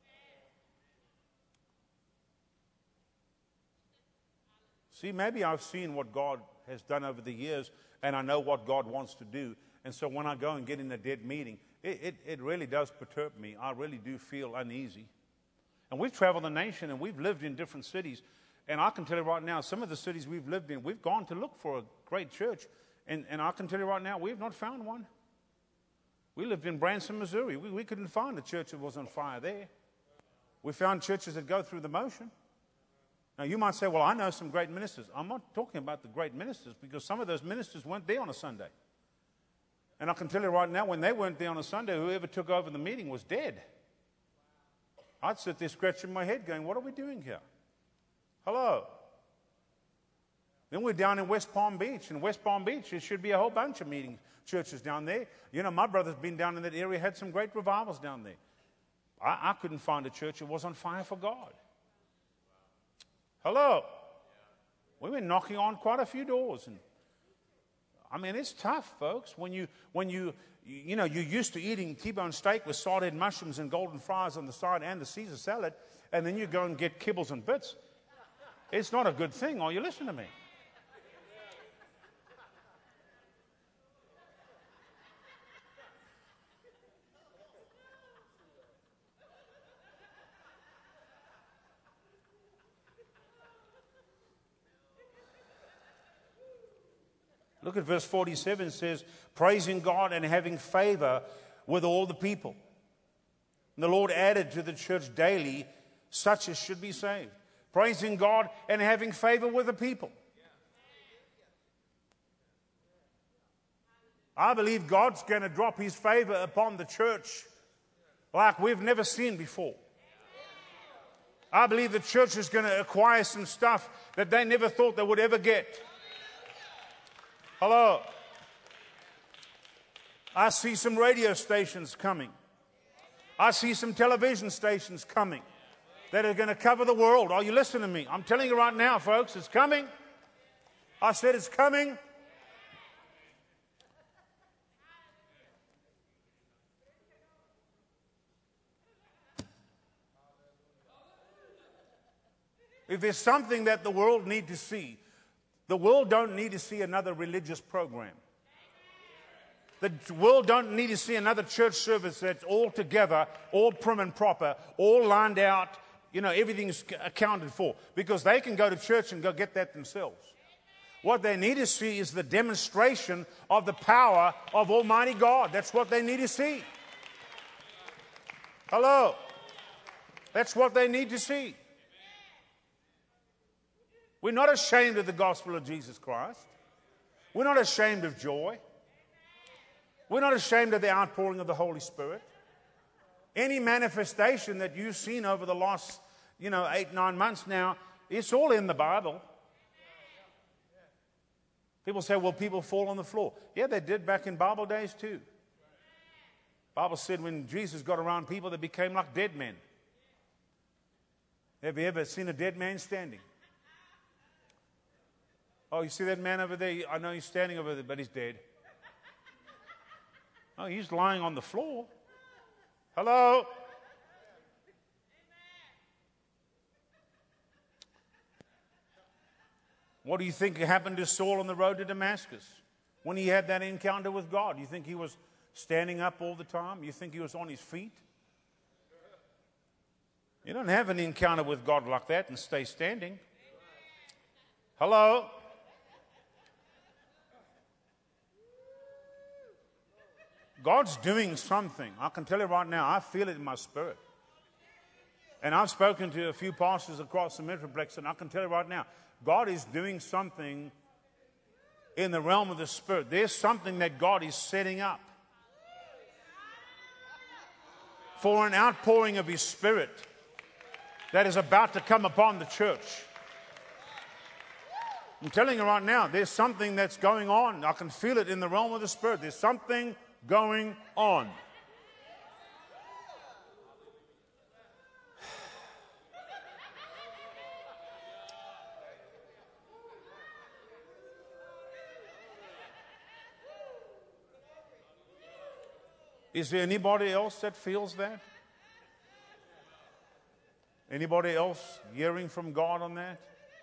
See, maybe I've seen what God has done over the years, and I know what God wants to do. And so when I go and get in a dead meeting, it, it, it really does perturb me. I really do feel uneasy. And we've traveled the nation, and we've lived in different cities. And I can tell you right now, some of the cities we've lived in, we've gone to look for a great church. And, and I can tell you right now, we've not found one. We lived in Branson, Missouri. We, we couldn't find a church that was on fire there. We found churches that go through the motion. Now, you might say, well, I know some great ministers. I'm not talking about the great ministers because some of those ministers weren't there on a Sunday. And I can tell you right now, when they weren't there on a Sunday, whoever took over the meeting was dead. I'd sit there scratching my head going, what are we doing here? Hello? Then we're down in West Palm Beach. In West Palm Beach, there should be a whole bunch of meeting churches down there. You know, my brother's been down in that area, had some great revivals down there. I, I couldn't find a church that was on fire for God. Hello? We've been knocking on quite a few doors. And I mean, it's tough, folks. When you, when you, you know, you're used to eating T-bone steak with sauteed mushrooms and golden fries on the side and the Caesar salad, and then you go and get kibbles and bits. It's not a good thing. Are you listening to me? Look at verse forty-seven. It says, praising God and having favor with all the people. And the Lord added to the church daily such as should be saved. Praising God and having favor with the people. I believe God's going to drop His favor upon the church like we've never seen before. I believe the church is going to acquire some stuff that they never thought they would ever get. Hello? I see some radio stations coming. I see some television stations coming that are going to cover the world. Are you listening to me? I'm telling you right now, folks, it's coming. I said it's coming. If there's something that the world needs to see, the world don't need to see another religious program. The world don't need to see another church service that's all together, all prim and proper, all lined out, you know, everything's accounted for. Because they can go to church and go get that themselves. What they need to see is the demonstration of the power of Almighty God. That's what they need to see. Hello? That's what they need to see. We're not ashamed of the gospel of Jesus Christ. We're not ashamed of joy. We're not ashamed of the outpouring of the Holy Spirit. Any manifestation that you've seen over the last, you know, eight, nine months now, it's all in the Bible. People say, well, people fall on the floor. Yeah, they did back in Bible days too. The Bible said when Jesus got around people, they became like dead men. Have you ever seen a dead man standing? Oh, you see that man over there? I know he's standing over there, but he's dead. Oh, he's lying on the floor. Hello? What do you think happened to Saul on the road to Damascus when he had that encounter with God? You think he was standing up all the time? You think he was on his feet? You don't have an encounter with God like that and stay standing. Hello? God's doing something. I can tell you right now, I feel it in my spirit. And I've spoken to a few pastors across the Metroplex, and I can tell you right now, God is doing something in the realm of the Spirit. There's something that God is setting up for an outpouring of His Spirit that is about to come upon the church. I'm telling you right now, there's something that's going on. I can feel it in the realm of the Spirit. There's something going on. Is there anybody else that feels that? Anybody else hearing from God on that?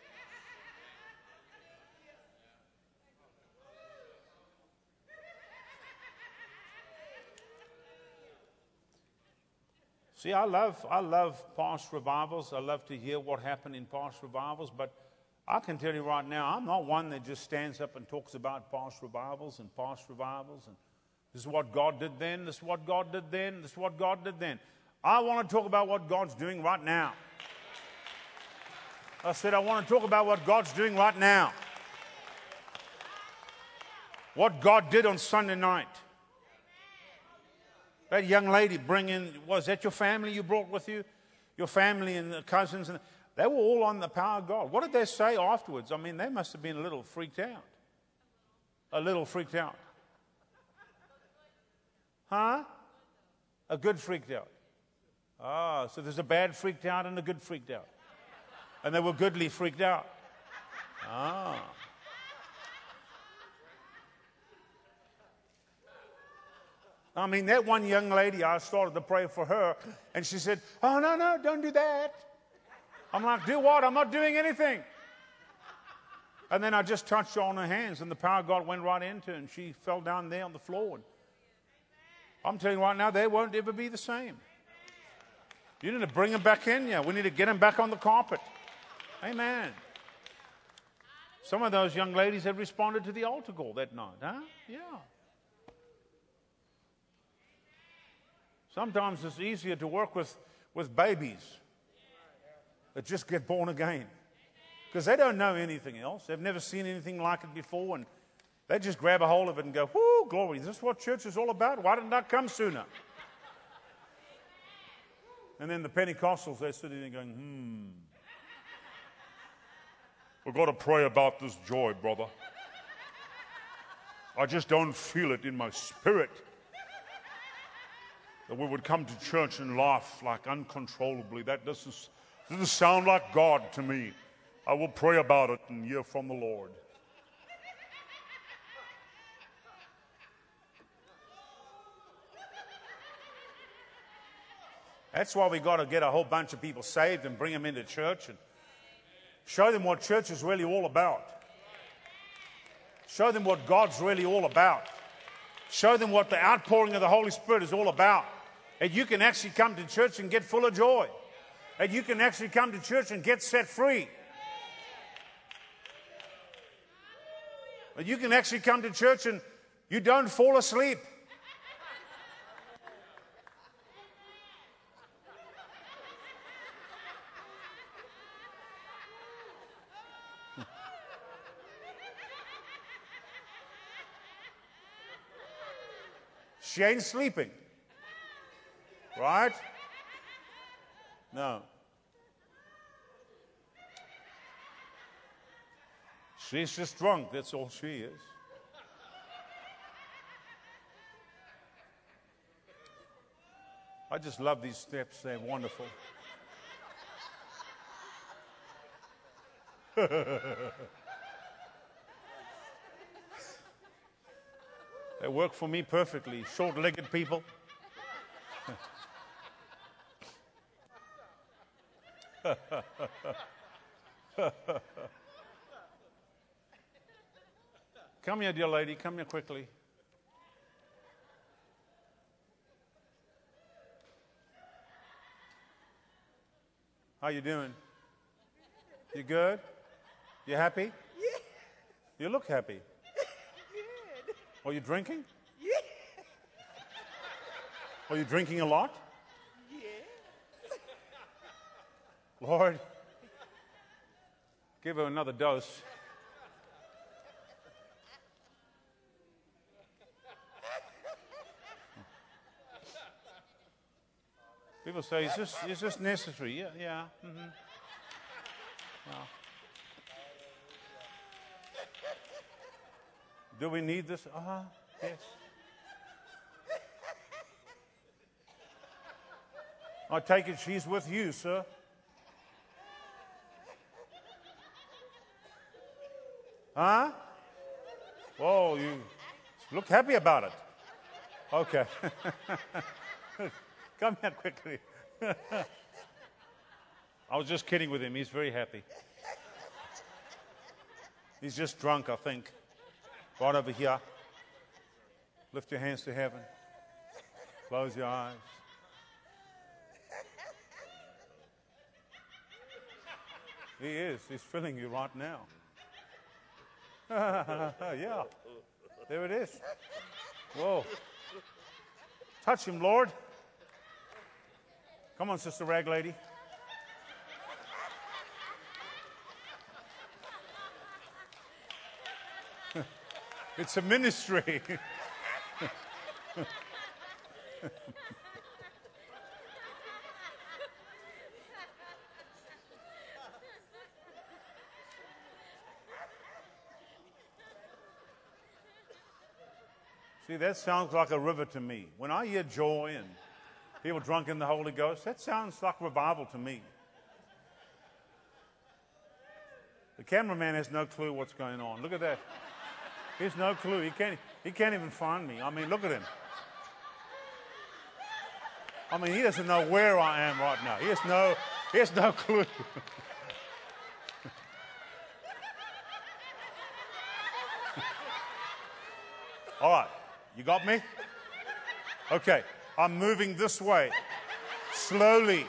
See, I love, I love past revivals. I love to hear what happened in past revivals, but I can tell you right now, I'm not one that just stands up and talks about past revivals and past revivals and this is what God did then, this is what God did then, this is what God did then. I want to talk about what God's doing right now. I said I want to talk about what God's doing right now. What God did on Sunday night. That young lady bringing, was that your family you brought with you? Your family and the cousins, and they were all on the power of God. What did they say afterwards? I mean, they must have been a little freaked out. A little freaked out. Huh? A good freaked out. Ah, so there's a bad freaked out and a good freaked out. And they were goodly freaked out. Ah. I mean, that one young lady, I started to pray for her, and she said, oh, no, no, don't do that. I'm like, do what? I'm not doing anything. And then I just touched her on her hands, and the power of God went right into her, and she fell down there on the floor. And I'm telling you right now, they won't ever be the same. You need to bring them back in here. We need to get them back on the carpet. Amen. Some of those young ladies had responded to the altar call that night, huh? Yeah. Sometimes it's easier to work with, with babies that just get born again because they don't know anything else. They've never seen anything like it before, and they just grab a hold of it and go, whoo, glory, is this what church is all about? Why didn't that come sooner? And then the Pentecostals, they're sitting there going, hmm. We've got to pray about this joy, brother. I just don't feel it in my spirit. That we would come to church and laugh like uncontrollably. That doesn't, doesn't sound like God to me. I will pray about it and hear from the Lord. That's why we got to get a whole bunch of people saved and bring them into church and show them what church is really all about. Show them what God's really all about. Show them what the outpouring of the Holy Spirit is all about. And you can actually come to church and get full of joy. And you can actually come to church and get set free. And you can actually come to church and you don't fall asleep. She ain't sleeping. Right? No. She's just drunk. That's all she is. I just love these steps. They're wonderful. They work for me perfectly. Short-legged people. Come here, dear lady. Come here quickly. How you doing? You good? You happy? Yeah. You look happy. Good. Are you drinking? Yeah. Are you drinking a lot? Yes. Lord, give her another dose. People say, is this, is this necessary? Yeah, yeah. Mm-hmm. Yeah. Do we need this? Uh-huh, yes. I take it she's with you, sir. Huh? Whoa, you look happy about it. Okay. Come here quickly. I was just kidding with him. He's very happy. He's just drunk, I think. Right over here. Lift your hands to heaven. Close your eyes. He is. He's filling you right now. Yeah. There it is. Whoa. Touch him, Lord. Come on, Sister Rag Lady. It's a ministry. See, that sounds like a river to me. When I hear joy and people drunk in the Holy Ghost, that sounds like revival to me. The cameraman has no clue what's going on. Look at that. He has no clue. He can't, he can't even find me. I mean, look at him. I mean, he doesn't know where I am right now. He has no, he has no clue. All right. You got me? Okay. I'm moving this way. Slowly.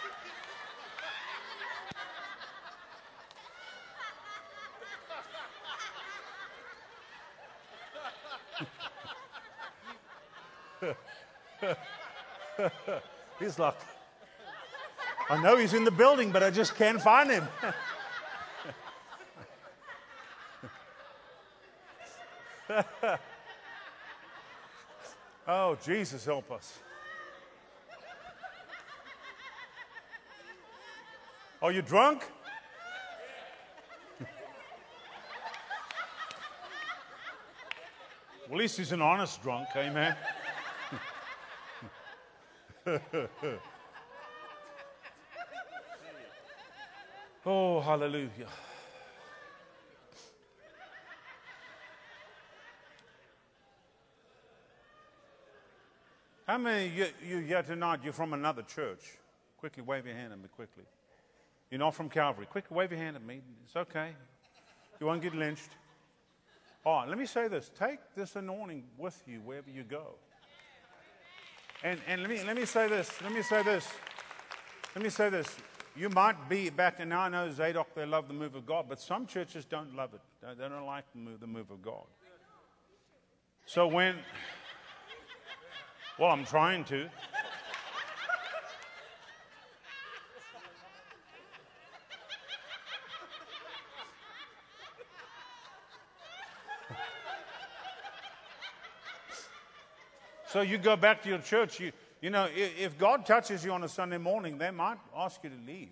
He's like, I know he's in the building, but I just can't find him. Oh, Jesus, help us. Are you drunk? Well, at least he's an honest drunk, amen. Oh, hallelujah. How many of you, you here tonight, you're from another church? Quickly wave your hand at me, quickly. You're not from Calvary. Quickly wave your hand at me. It's okay. You won't get lynched. All right, let me say this. Take this anointing with you wherever you go. And, and let me, let me say this. Let me say this. Let me say this. You might be back, and now I know Zadok, they love the move of God, but some churches don't love it. They don't like the move, the move of God. So when... Well, I'm trying to. So you go back to your church, you, you know, if, if God touches you on a Sunday morning, they might ask you to leave.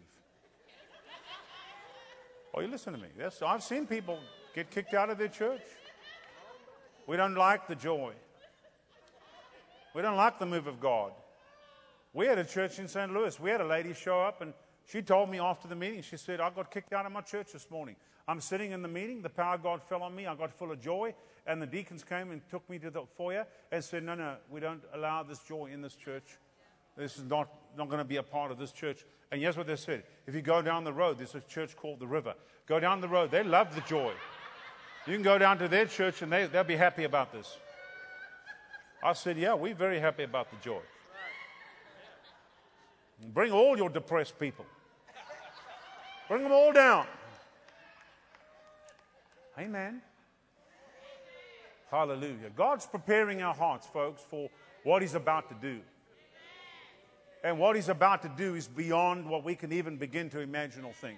Oh, you listen to me. That's, I've seen people get kicked out of their church. We don't like the joy. We don't like the move of God. We had a church in Saint Louis. We had a lady show up, and she told me after the meeting, she said, I got kicked out of my church this morning. I'm sitting in the meeting. The power of God fell on me. I got full of joy. And the deacons came and took me to the foyer and said, no, no, we don't allow this joy in this church. This is not, not going to be a part of this church. And here's what they said. If you go down the road, there's a church called The River. Go down the road. They love the joy. You can go down to their church, and they, they'll be happy about this. I said, yeah, we're very happy about the joy. Bring all your depressed people. Bring them all down. Amen. Hallelujah. God's preparing our hearts, folks, for what He's about to do. And what He's about to do is beyond what we can even begin to imagine or think.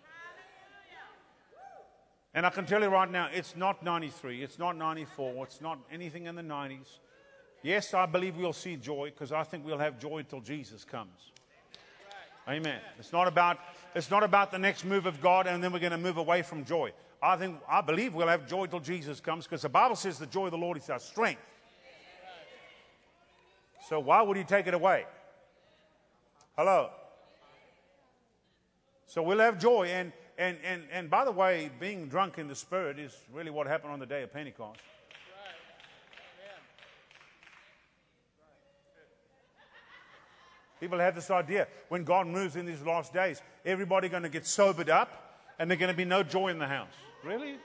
And I can tell you right now, it's not ninety-three, it's not ninety-four, it's not anything in the nineties. Yes, I believe we'll see joy, because I think we'll have joy till Jesus comes. Amen. It's not about, it's not about the next move of God and then we're going to move away from joy. I think, I believe we'll have joy till Jesus comes, because the Bible says the joy of the Lord is our strength. So why would He take it away? Hello. So we'll have joy. And, and, and, and by the way, being drunk in the Spirit is really what happened on the day of Pentecost. People have this idea, when God moves in these last days, everybody going to get sobered up and there's going to be no joy in the house. Really?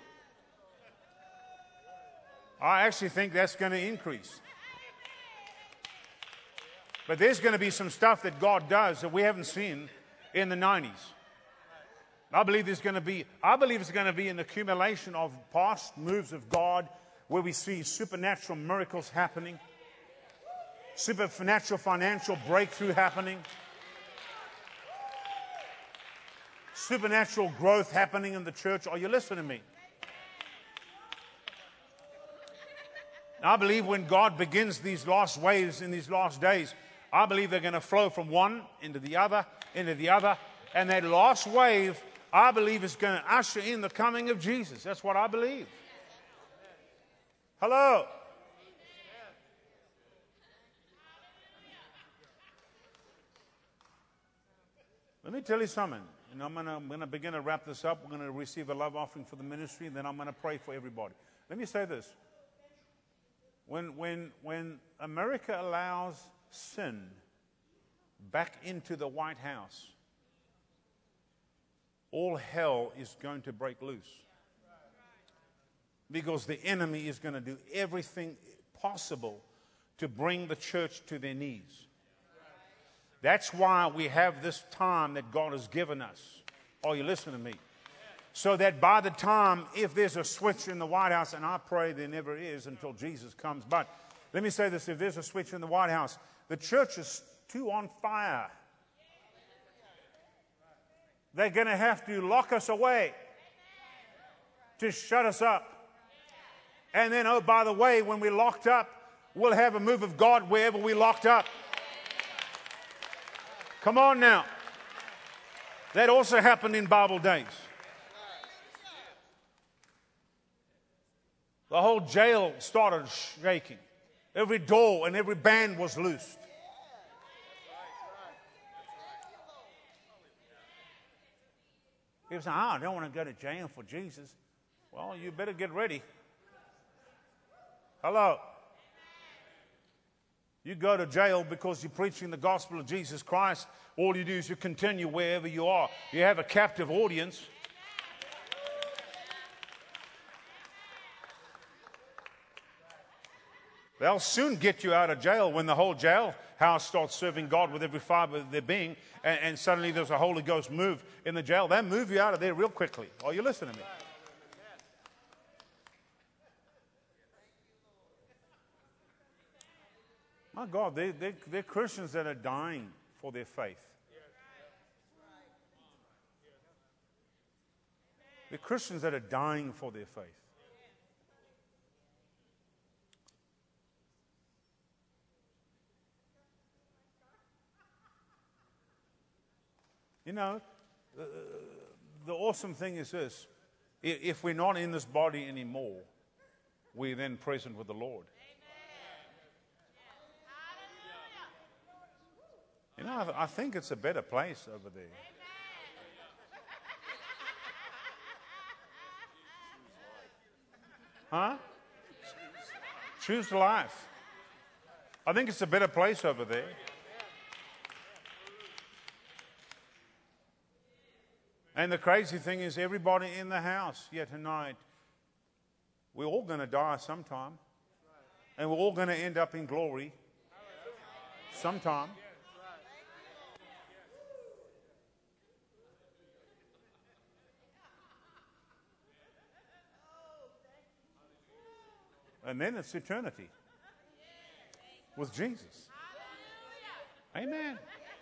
I actually think that's going to increase. But there's going to be some stuff that God does that we haven't seen in the nineties. I believe there's going to be, I believe it's going to be an accumulation of past moves of God where we see supernatural miracles happening, supernatural financial breakthrough happening, supernatural growth happening in the church. Are you listening to me? I believe when God begins these last waves in these last days, I believe they're going to flow from one into the other, into the other. And that last wave, I believe, is going to usher in the coming of Jesus. That's what I believe. Hello. Let me tell you something. And I'm going to, I'm going to begin to wrap this up. We're going to receive a love offering for the ministry, and then I'm going to pray for everybody. Let me say this. When, when, when America allows sin back into the White House, all hell is going to break loose. Because the enemy is going to do everything possible to bring the church to their knees. That's why we have this time that God has given us. Are you listening to me? So that by the time, if there's a switch in the White House, and I pray there never is until Jesus comes, but let me say this, if there's a switch in the White House, the church is too on fire. They're going to have to lock us away to shut us up. And then, oh, by the way, when we're locked up, we'll have a move of God wherever we're locked up. Come on now. That also happened in Bible days. The whole jail started shaking. Every door and every band was loosed. People say, oh, I don't want to go to jail for Jesus. Well, you better get ready. Hello. You go to jail because you're preaching the gospel of Jesus Christ. All you do is you continue wherever you are. You have a captive audience. They'll soon get you out of jail when the whole jail house starts serving God with every fiber of their being, and, and suddenly there's a Holy Ghost move in the jail. They'll move you out of there real quickly. Are you listening to me? My God, they, they, they're Christians that are dying for their faith. They're Christians that are dying for their faith. You know, uh, the awesome thing is this. If we're not in this body anymore, we're then present with the Lord. You know, I, th- I think it's a better place over there. Huh? Choose life. I think it's a better place over there. And the crazy thing is, everybody in the house here tonight, we're all going to die sometime. And we're all going to end up in glory sometime. And then it's eternity with Jesus. Amen.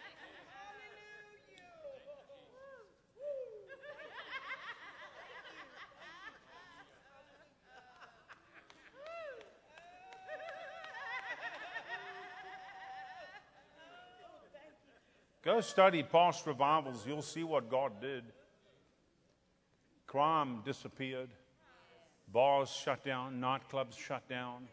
Go study past revivals. You'll see what God did. Crime disappeared. Bars shut down. Nightclubs shut down.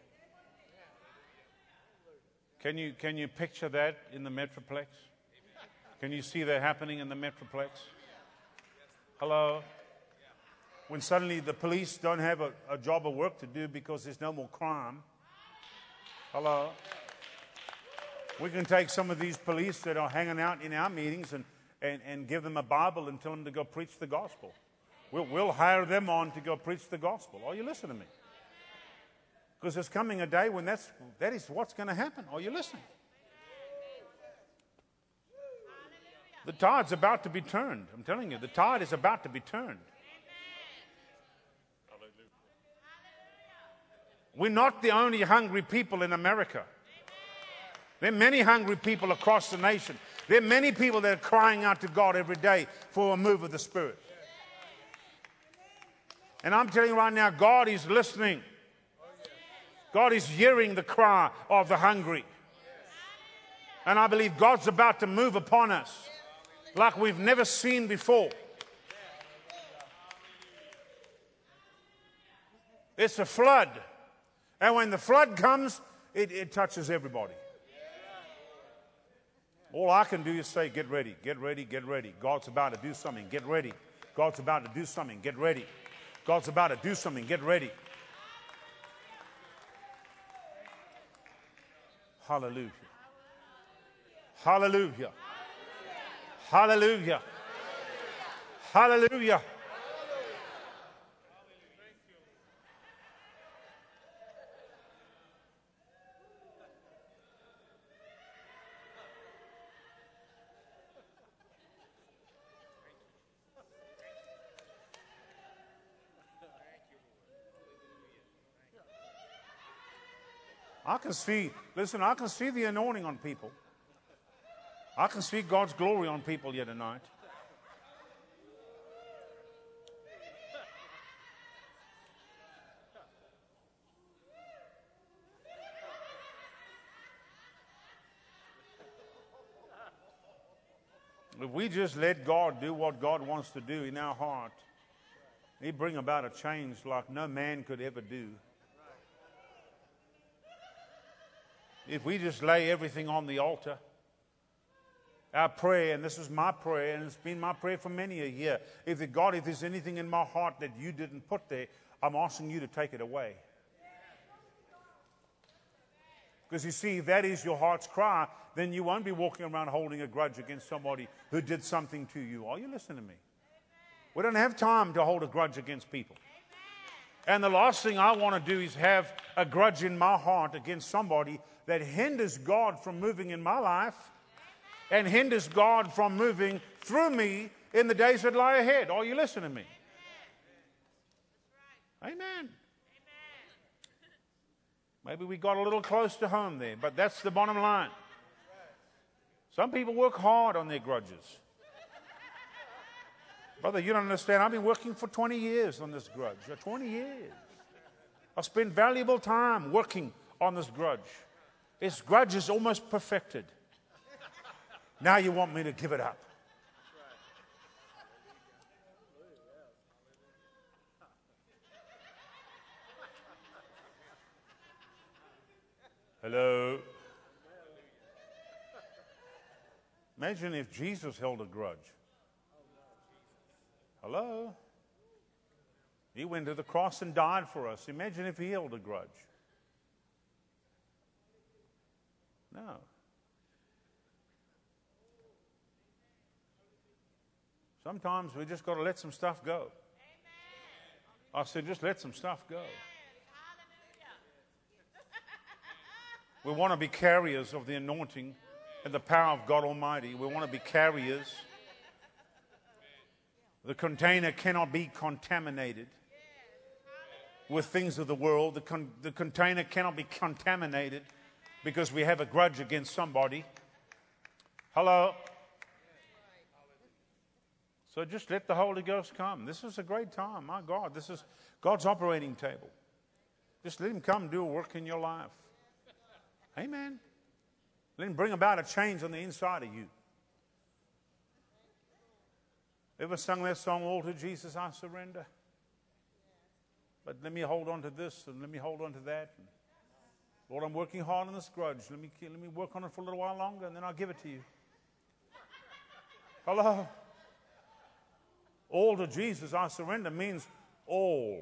Can you, can you picture that in the Metroplex? Can you see that happening in the Metroplex? Hello? When suddenly the police don't have a, a job of work to do because there's no more crime. Hello? We can take some of these police that are hanging out in our meetings and, and, and give them a Bible and tell them to go preach the gospel. We'll, we'll hire them on to go preach the gospel. Are you listening to me? Because there's coming a day when that's, that is what's going to happen. Are you listening? The tide's about to be turned. I'm telling you, the tide is about to be turned. We're not the only hungry people in America. There are many hungry people across the nation. There are many people that are crying out to God every day for a move of the Spirit. And I'm telling you right now, God is listening. God is hearing the cry of the hungry. And I believe God's about to move upon us like we've never seen before. It's a flood. And when the flood comes, it, it touches everybody. All I can do is say, get ready, get ready, get ready. God's about to do something, get ready. God's about to do something, get ready. God's about to do something, get ready. Hallelujah. Hallelujah. Hallelujah. Hallelujah. I can see, listen, I can see the anointing on people. I can see God's glory on people here tonight. If we just let God do what God wants to do in our heart, He'll bring about a change like no man could ever do. If we just lay everything on the altar, our prayer, and this is my prayer, and it's been my prayer for many a year, if the God, if there's anything in my heart that you didn't put there, I'm asking you to take it away. Because you see, if that is your heart's cry, then you won't be walking around holding a grudge against somebody who did something to you. Are you listening to me? We don't have time to hold a grudge against people. And the last thing I want to do is have a grudge in my heart against somebody that hinders God from moving in my life and hinders God from moving through me in the days that lie ahead. Are you listening to me? Amen. Amen. Maybe we got a little close to home there, but that's the bottom line. Some people work hard on their grudges. Brother, you don't understand. I've been working for twenty years on this grudge. twenty years. I've spent valuable time working on this grudge. This grudge is almost perfected. Now you want me to give it up. Hello? Imagine if Jesus held a grudge. Hello? He went to the cross and died for us. Imagine if he held a grudge. No. Sometimes we just got to let some stuff go. I said, just let some stuff go. We want to be carriers of the anointing and the power of God Almighty. We want to be carriers. The container cannot be contaminated. with things of the world. The, con- the container cannot be contaminated because we have a grudge against somebody. Hello? So just let the Holy Ghost come. This is a great time. My God, this is God's operating table. Just let Him come and do a work in your life. Amen. Let Him bring about a change on the inside of you. Ever sung that song, All to Jesus I Surrender? But let me hold on to this and let me hold on to that. And Lord, I'm working hard on this grudge. Let me, let me work on it for a little while longer and then I'll give it to you. Hello? All to Jesus I surrender means all.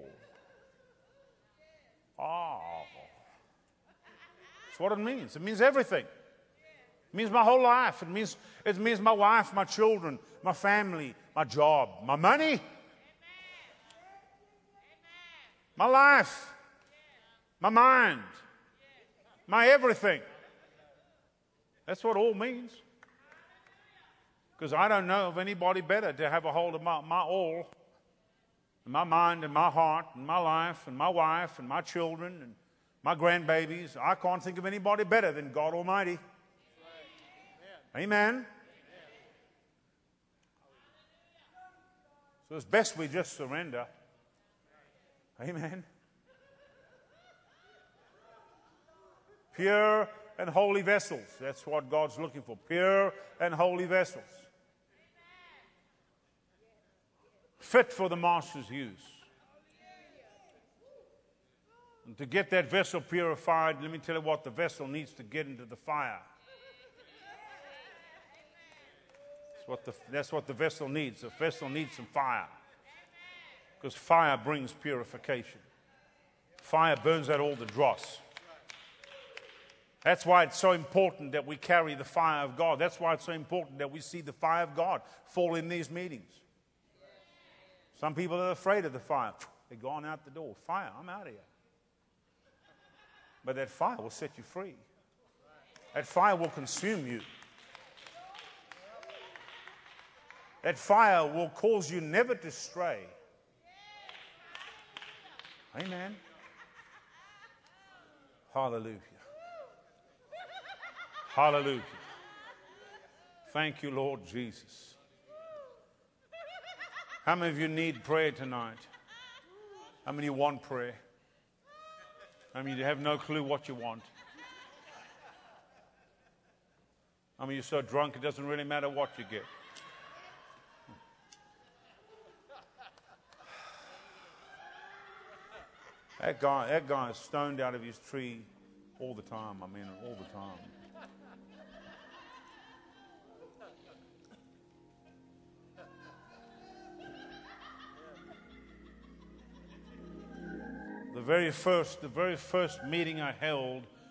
All. That's what it means. It means everything. It means my whole life. It means, it means my wife, my children, my family, my job, my money, my life, my mind, my everything. That's what all means. Because I don't know of anybody better to have a hold of my, my all, and my mind and my heart and my life and my wife and my children and my grandbabies. I can't think of anybody better than God Almighty. Amen. Amen. So it's best we just surrender. Amen. Pure and holy vessels. That's what God's looking for. Pure and holy vessels. Fit for the Master's use. And to get that vessel purified, let me tell you what, the vessel needs to get into the fire. That's what the, that's what the vessel needs. The vessel needs some fire. Because fire brings purification. Fire burns out all the dross. That's why it's so important that we carry the fire of God. That's why it's so important that we see the fire of God fall in these meetings. Some people are afraid of the fire. They're gone out the door. Fire, I'm out of here. But that fire will set you free. That fire will consume you. That fire will cause you never to stray. Amen. Hallelujah. Hallelujah. Thank you, Lord Jesus. How many of you need prayer tonight? How many of you want prayer? How many of you have no clue what you want? How many of you are so drunk it doesn't really matter what you get? That guy, that guy is stoned out of his tree all the time. I mean, all the time. The very first, the very first meeting I held